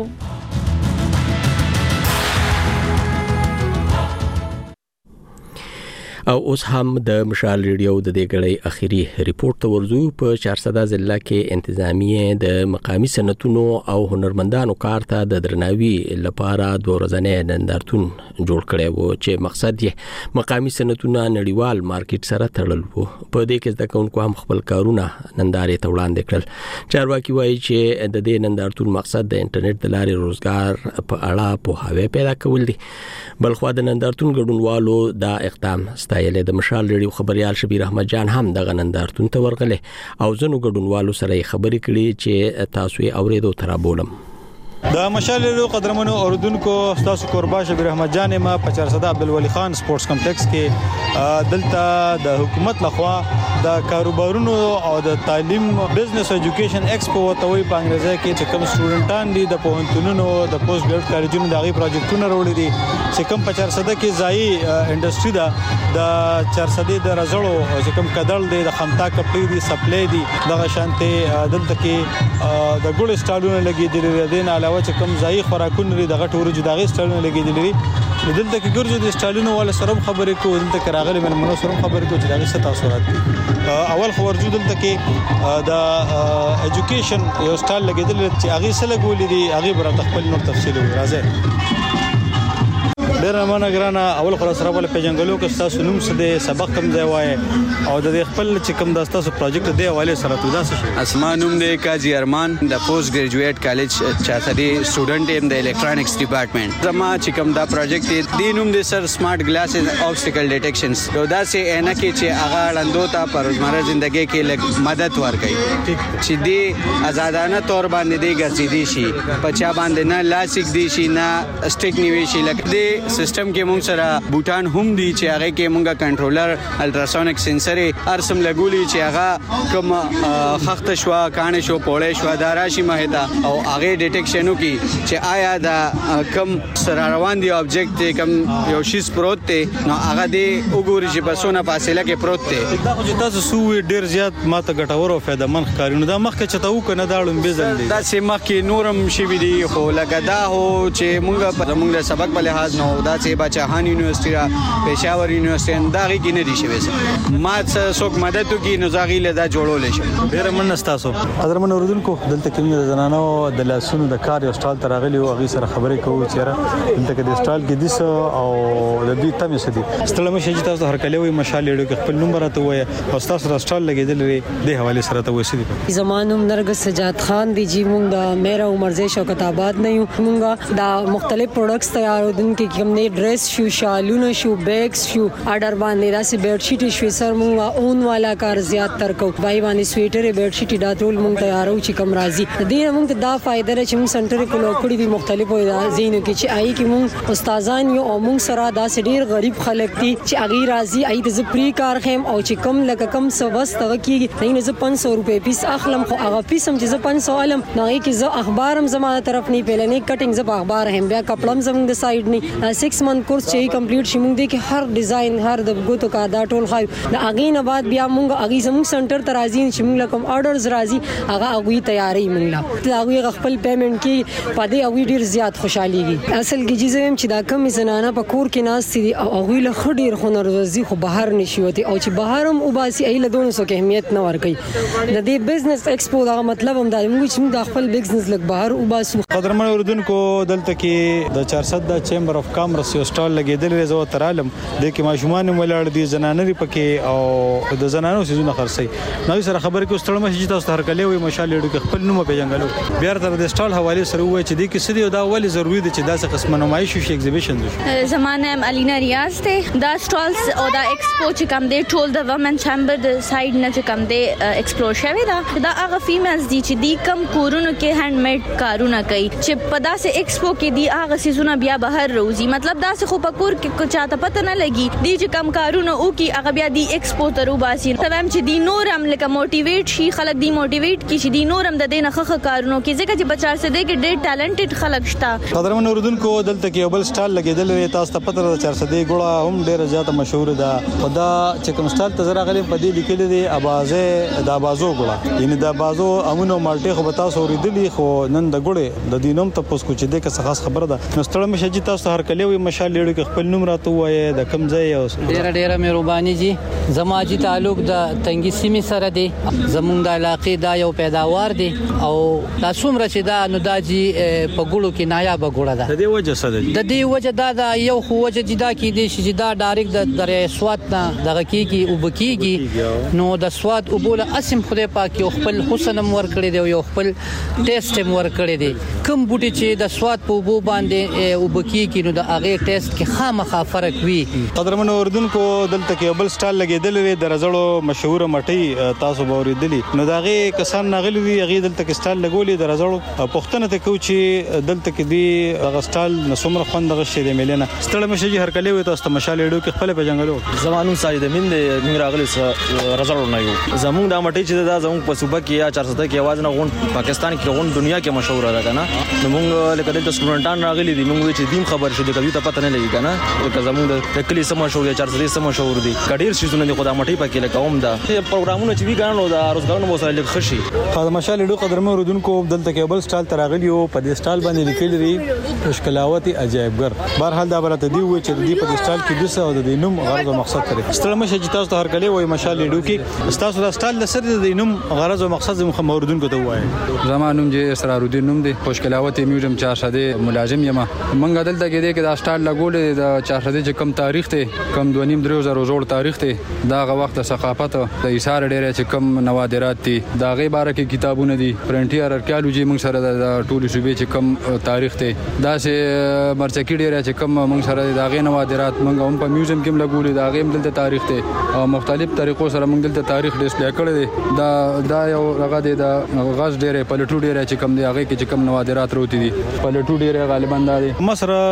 او اوس هم د مشال ریډیو د دې غړې اخیری ریپورت ته ورزو په چارسده ضلع کې انتظامیه د مقامی صنعتونو او هنرمندانو کار ته د درناوي لپاره دوه ورځې نندارتون جوړ کړی وو چې مقصد یې مقامی صنعتونه نړیوال مارکیټ سره تړل وو په دې کې د کوونکو هم خپل کارونه نندارې ته وړاندې کړل چارواکي وایي چې د دې نندارتون مقصد د انټرنیټ د لارې روزګار په اړه پوهاوی پیدا کول دي بلخو د نندارتون ګډونوالو دا اقدام ستایلې د مشال ریډیو خبريال شبیر احمد جان هم د نندارتون ته ورغله او زنو ګډونوالو سره خبرې کړي چې تاسو یې اوریدو ترابولم د مشال ریډیو قدرمنو اوردونکو تاسو قربا شبیر احمد جان ما په چارسده عبدالولی خان سپورتس کمپلیکس کې دلته د حکومت لخوا د کاروبارونو او د تعلیم بزنس ایجوکیشن ایکسپو توي په انګریزي کې چې کوم سټوډنټان دي د پوهنتونونو د پوسټ ګریجویټ کالجونو د غي پروجیکټونو وروړي دي چې کوم په چارسده کې ځای انډستری ده د چارسده د رزړو چې کوم کدل دي د خمتا کپړې دي سپلای دي د شانته دلته کې د ګول سټالونو لګیدل دي نه علاوه چې کوم ځای خوراکونه لري دغه ټورج دغه سټالونه لګیدل دي دلته کې ګرځو د سټالونو ول سره خبرې کوو دلته کې راغلي من منو سره خبرې کوو چې دغه څه تاثیرات دي اول خو ورجو دلته کې د ایجوکیشن یو سټال لګیدل چې هغه سره ګولې دي هغه بر خپل نور تفصیل راځي ډیر مننه ګرانه اول خلاص را ول پیژنګلو کې تاسو نوم څه دي سبق کم دی وای او د خپل چې کوم د تاسو پروجیکټ دی حواله سره تودا څه اسمان نوم دی قاضي ارمان د پوسټ ګریجویټ کالج چاته دی سټوډنټ ایم د الکترونکس ډپارټمنټ زما چې کوم دا پروجیکټ دی نوم دی سر سمارټ گلاسز اوبسټیکل ډیټیکشنز یو داسې عینه کې چې هغه لاندو ته پر روزمره ژوندۍ کې لږ مدد ورکړي چې دی آزادانه تور باندې دی ګرځېدي شي په چا باندې نه لاسیک دی شي نه سټیک نیوي شي لکه دی سیستم کې موږ سره بوتان هم دي چې هغه کې موږ کنټرولر الټراسونیک سنسر ارسم لګولي چې هغه کوم خخت شو کانه شو پوله شو دا راشي مهدا او هغه ډیټیکشنو کې چې آیا دا کوم سره روان دي اوبجیکټ کوم یو شی پروت دی نو هغه دی وګوري چې بسونه فاصله کې پروت دی. دا خو چې تاسو سو ډیر زیات ماته ګټور او فائدہ مند ښکاري. نو دا مخکې چې تاسو کنه دا لوم بزل دي دا چې مخکې نورم شي وی دي خو لکه دا هو چې مونږ په مونږ د سبق په لحاظ نو دا چې بچهان یونیورسيټي را پېښور یونیورسيټي دا غي کې نه دي شوی ما څوک مدد کوي نو زاغي له دا جوړول شي. ډیر مننه تاسو قدرمن اوردونکو دلته کې د زنانو د لاسونو د کار یو سټال ترغلي او غي سره خبرې کوو چې دلته کې د سټال کې دیس او د دوی تمه سدي ستلمه شي چې تاسو هر کله وي مشال لیدو کې خپل نمبر راته وای او تاسو سټال لګیدل وي د حواله سره ته وسدي. زمانوم نرګس سجاد خان دی جی مونږ د میرا عمر زی شوکت آباد نه یو مونږ دا مختلف پروډکټس تیارودونکو کې کوم نه ډریس شو شالونه شو بیگز شو آرډر باندې راسي بیډ شیټ شو سر مونږ اون والا کار زیات تر کو بای باندې سویټر بیډ شیټ دا ټول مونږ تیارو چې کم راځي دې مونږ دا فائدہ لري چې مونږ سنټر کې لوکړي دي مختلفو زینو کې چې آی کې مونږ استادان یو او مونږ سره دا ډیر غریب خلک دي چې اغي راځي آی د زپری کار خیم او چې کم لکه کم سوس تغه کیږي نه زه پنځه سوه روپے پیس اخلم خو هغه پیسم چې زه پنځه سوه علم نه کې زه اخبارم زمانه طرف نه پیلنې کټینګ زه اخبار هم بیا کپړم زموږ د سایډ نه سکس منث کورس چې کمپلیټ شي مونږ دې کې هر ډیزاین هر د ګوتو کا دا ټول خای د اغي نه بعد بیا مونږ اغي زموږ سنټر ته راځي چې مونږ کوم آرډرز راځي هغه اغوي تیاری مونږ لا اغوي خپل پیمنٹ کې پدې اغوي ډیر زیات خوشاليږي اصل کې چې زم چې دا کم زنانه په کور کې ناس دي او اغوي له خډیر خنر ورزي خو بهر نشي وته او چې بهرم وباسي ایله دونه سو کې اهمیت نه ور کوي د دې بزنس ایکسپو دا مطلب هم دا موږ چې د خپل بزنس لګ بهر وباسو. قدرمن اوردونکو دلته کې د چهارصد د چیمبر اف کامرس یو سټال لګیدل زو ترالم د کې ماشومان ملاړ دي زنانه لري پکې او د زنانو سيزونه خرسي نو سره خبر کې ستړم شي تاسو هر کله وي مشال لري کې خپل نوم په جنګلو بیا تر د سټال حواله سره وای چې د کې سدي دا ولې ضروری دي چې داسې قسم نمایش شي ایگزیبیشن شي. زمانه الینا ریاض ته دا سټالز او دا ایکسپو چې کوم دی ټول د وومن چیمبر د سایډ نه چې کوم دی ایکسپلور شوی دا دا هغه فیمیلز دي چې دی کم کورونو کې هاند میډ کارونه کوي چې په داسې ایکسپو کې دی هغه سيزونه بیا بهر روزي مطلب داسې خو په کور کې چاته پته نه لګي دی چې کم کارونه او کې هغه بیا دی ایکسپو ته روباسي تمام چې دی نورم لکه موټیویټ شي خلک دی موټیویټ کی شي دی نورم د دینه خخ کارونو کې ځکه چې بچار سره دی کې ډېر ټالنټډ خلک شته. قدرمن اوردونکو دلته کې بل سټال لګیدل لري تاسو ته پته ده چار سده ګوړه هم ډیره زیاته مشهور ده خدا چې کوم سټال ته زرا غلي په دې لیکل دي ابازه د بازو ګوړه یعنی د بازو امونو مالټي خو به تاسو ورېدلی خو نن د ګوړې د دینوم ته پوس کو چې د څه خاص خبره ده نو ستړم شي چې تاسو هر کله وي مشال لیړو کې خپل نوم راته وایي د کم ځای او ډیره ډیره مهرباني جی زما جی تعلق د تنګي سیمې سره دی زمونږ د علاقې دا یو پیداوار دی او دا څومره چې دا نو دا جی په ګړو کې نایابه ګوړه ده د دې وجه څه ده د دې وجه دا دا یو خو وجه جدا کې دي چې دا ډایرکټ د درې سواد نه دغه کیږي او بکیږي نو د سواد او بوله اسم خدای پاک یو خپل حسن مور کړی دی یو خپل ټیسټ مور کړی دی کوم بوټي چې د سواد په بو باندې او بکیږي نو د هغه ټیسټ کې خامخا فرق وي. قدرمن اوردونکو دلته کې بل سټال لګیدل لري د رزړو مشهور مټي تاسو به اوریدلی نو داغه کسان نغلی وی هغه دلته کې سټال لګولې د رزړو پښتنه ته کو چې دلته کې دی هغه سټال نسمر خوند غشې د ملينه ستړم شي هر کله وي تاسو مشال اډو کې خپل په جنگلو زمانو ساجد من د موږ راغلي رزړو نه یو زموږ د مټي چې دا زموږ په صوبه کې یا چهارصد کې आवाज نه غون پاکستان کې غون دنیا کې مشهور ده کنه نو موږ لکه د سټوډنټان راغلي دي موږ چې دیم خبر شو د کوي ته پته نه لګي کنه لکه زموږ د کلی سم مشهور دي چهارصد سم مشهور دي کډیر شیزونه دي خدای مټي پکې لکه اوم دا پروګرامونه چې وی غانو د روزګارونو مو سره لږ خشي په مشال اډو قدرمن اوردونکو دلته کې بل سټال تراغلی او په دې سټال باندې لیکل لري مشکلاوت عجایبګر بهرحال دا برته دی و چې د په سټال کې د څه او د نوم غرض او مقصد لري ستړم شي چې تاسو هر کله وای مشال اډو کې تاسو د سټال لسر د نوم غرض او مقصد مخ اوردونکو ته وای زمانوم چې اسرار الدین نوم دی مشکلاوت میوزیم چهارصد ملازم یم منګ دلته کې دی کې دا سټال لګول د چهارصد چې کم تاریخ ته کم دوه نیم درو زره جوړ تاریخ ته دا غ وخت ثقافت د ایثار ډیره چې کم نوادرات دي دا غي باره کې کتابونه دي فرنټیر ارکیالوجي موږ سره د ټولو صوبې چې کم تاریخ ته دا سه مرچکی ډیره چې کم موږ سره دا غي نوادرات موږ هم په میوزیم کې لګولې دا غي دلته تاریخ ته او مختلف طریقو سره موږ دلته تاریخ ډیسپلی کړی دی دا دا یو هغه دی دا غاز ډیره پلټو ډیره چې کم دی هغه کې چې کم نوادرات وروتي دي پلټو ډیره غالبا دا دي مسره د کون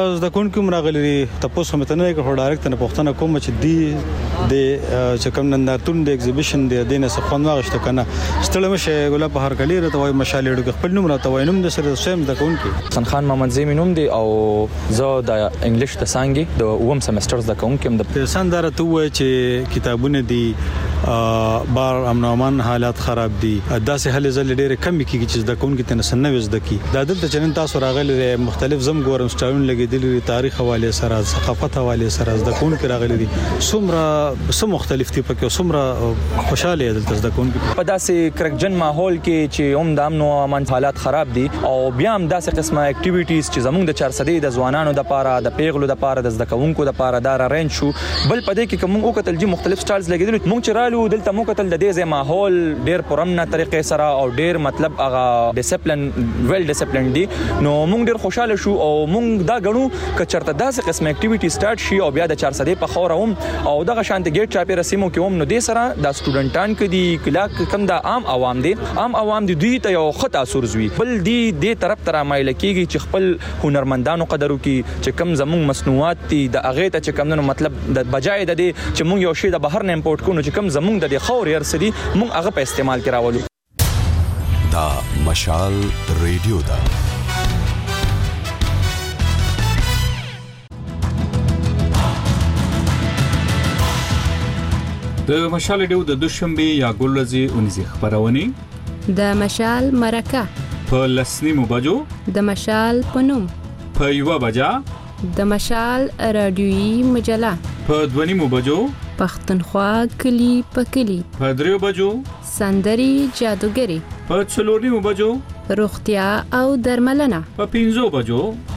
کوم راغلي تاسو هم ته نه کوم ډایرکټ نه پښتنه کوم چې دی د چې کوم نندارتون د ایگزیبیشن دی دینه څخه واغشته کنه ستړم شه ګل په هر کلی راته وای مشالې ډو خپل نوم راته وای نوم د سره سیم د کون کې حسن خان محمد زمي نوم دی او زه د انګلیش د سانګي د اوم سمستر د کوم کې د سندره ته وای چې کتابونه دي بار امن امان حالات خراب دي داسې حل زل ډېر کم کیږي چې د کون کې تنه نوې زده کی دا دلته چې تاسو راغلي مختلف زم ګورم سټاون لګیدلي تاریخ حواله سره ثقافت حواله سره زده کون کې راغلي دي څومره سم مختلف دي پکې څومره خوشاله دلته زده کون کې په داسې کرکجن ماحول کې چې هم د امن او امان حالات خراب دي او بیا هم داسې قسمه اکټیویټیز چې زموږ د چار صدې د ځوانانو د پاره د پیغلو د پاره د زده کوونکو د پاره دا رینج شو بل پدې کې کوم او کتل جی مختلف سټایلز لګیدل مونږ چې رالو دلته مو کتل د دې ځای ماحول ډېر پرمنه طریقې سره او ډېر مطلب هغه ډیسپلین ویل ډیسپلین دي نو مونږ ډېر خوشاله شو او مونږ دا غنو ک چرته داسې قسم اکټیویټي سٹارټ شي او بیا د چار صدې په خوره هم او دغه شانت ګیټ چاپی رسمو کې هم نو دې سره د سټوډنټان کې دي کلا کم د عام عوام دي عام عوام دي دوی ته یو خطا سورزوي بل دی دې طرف تر مایل کېږي چې خپل هنرمندانو قدر وکي چې کم زموږ مصنوعات دي د اغه ته چې کم نو مطلب د بجای د دې چې مونږ یو شی د بهر نه امپورټ کوو چې کم زموږ د خور ارسدي مونږ هغه په استعمال کې راولو دا مشال ریډیو دا د مشال ریډیو د دوشنبه یا ګلورځي اونیزه خبرونه د مشال مرکه په لسنیمو بجو د مشال پنوم په یو بجا د مشال رادیویی مجله په دونیمو بجو پښتونخوا کلی په کلی په دریو بجو سندري جادوګری په څلورنیمو بجو روغتیا او درملنه په پنځو بجو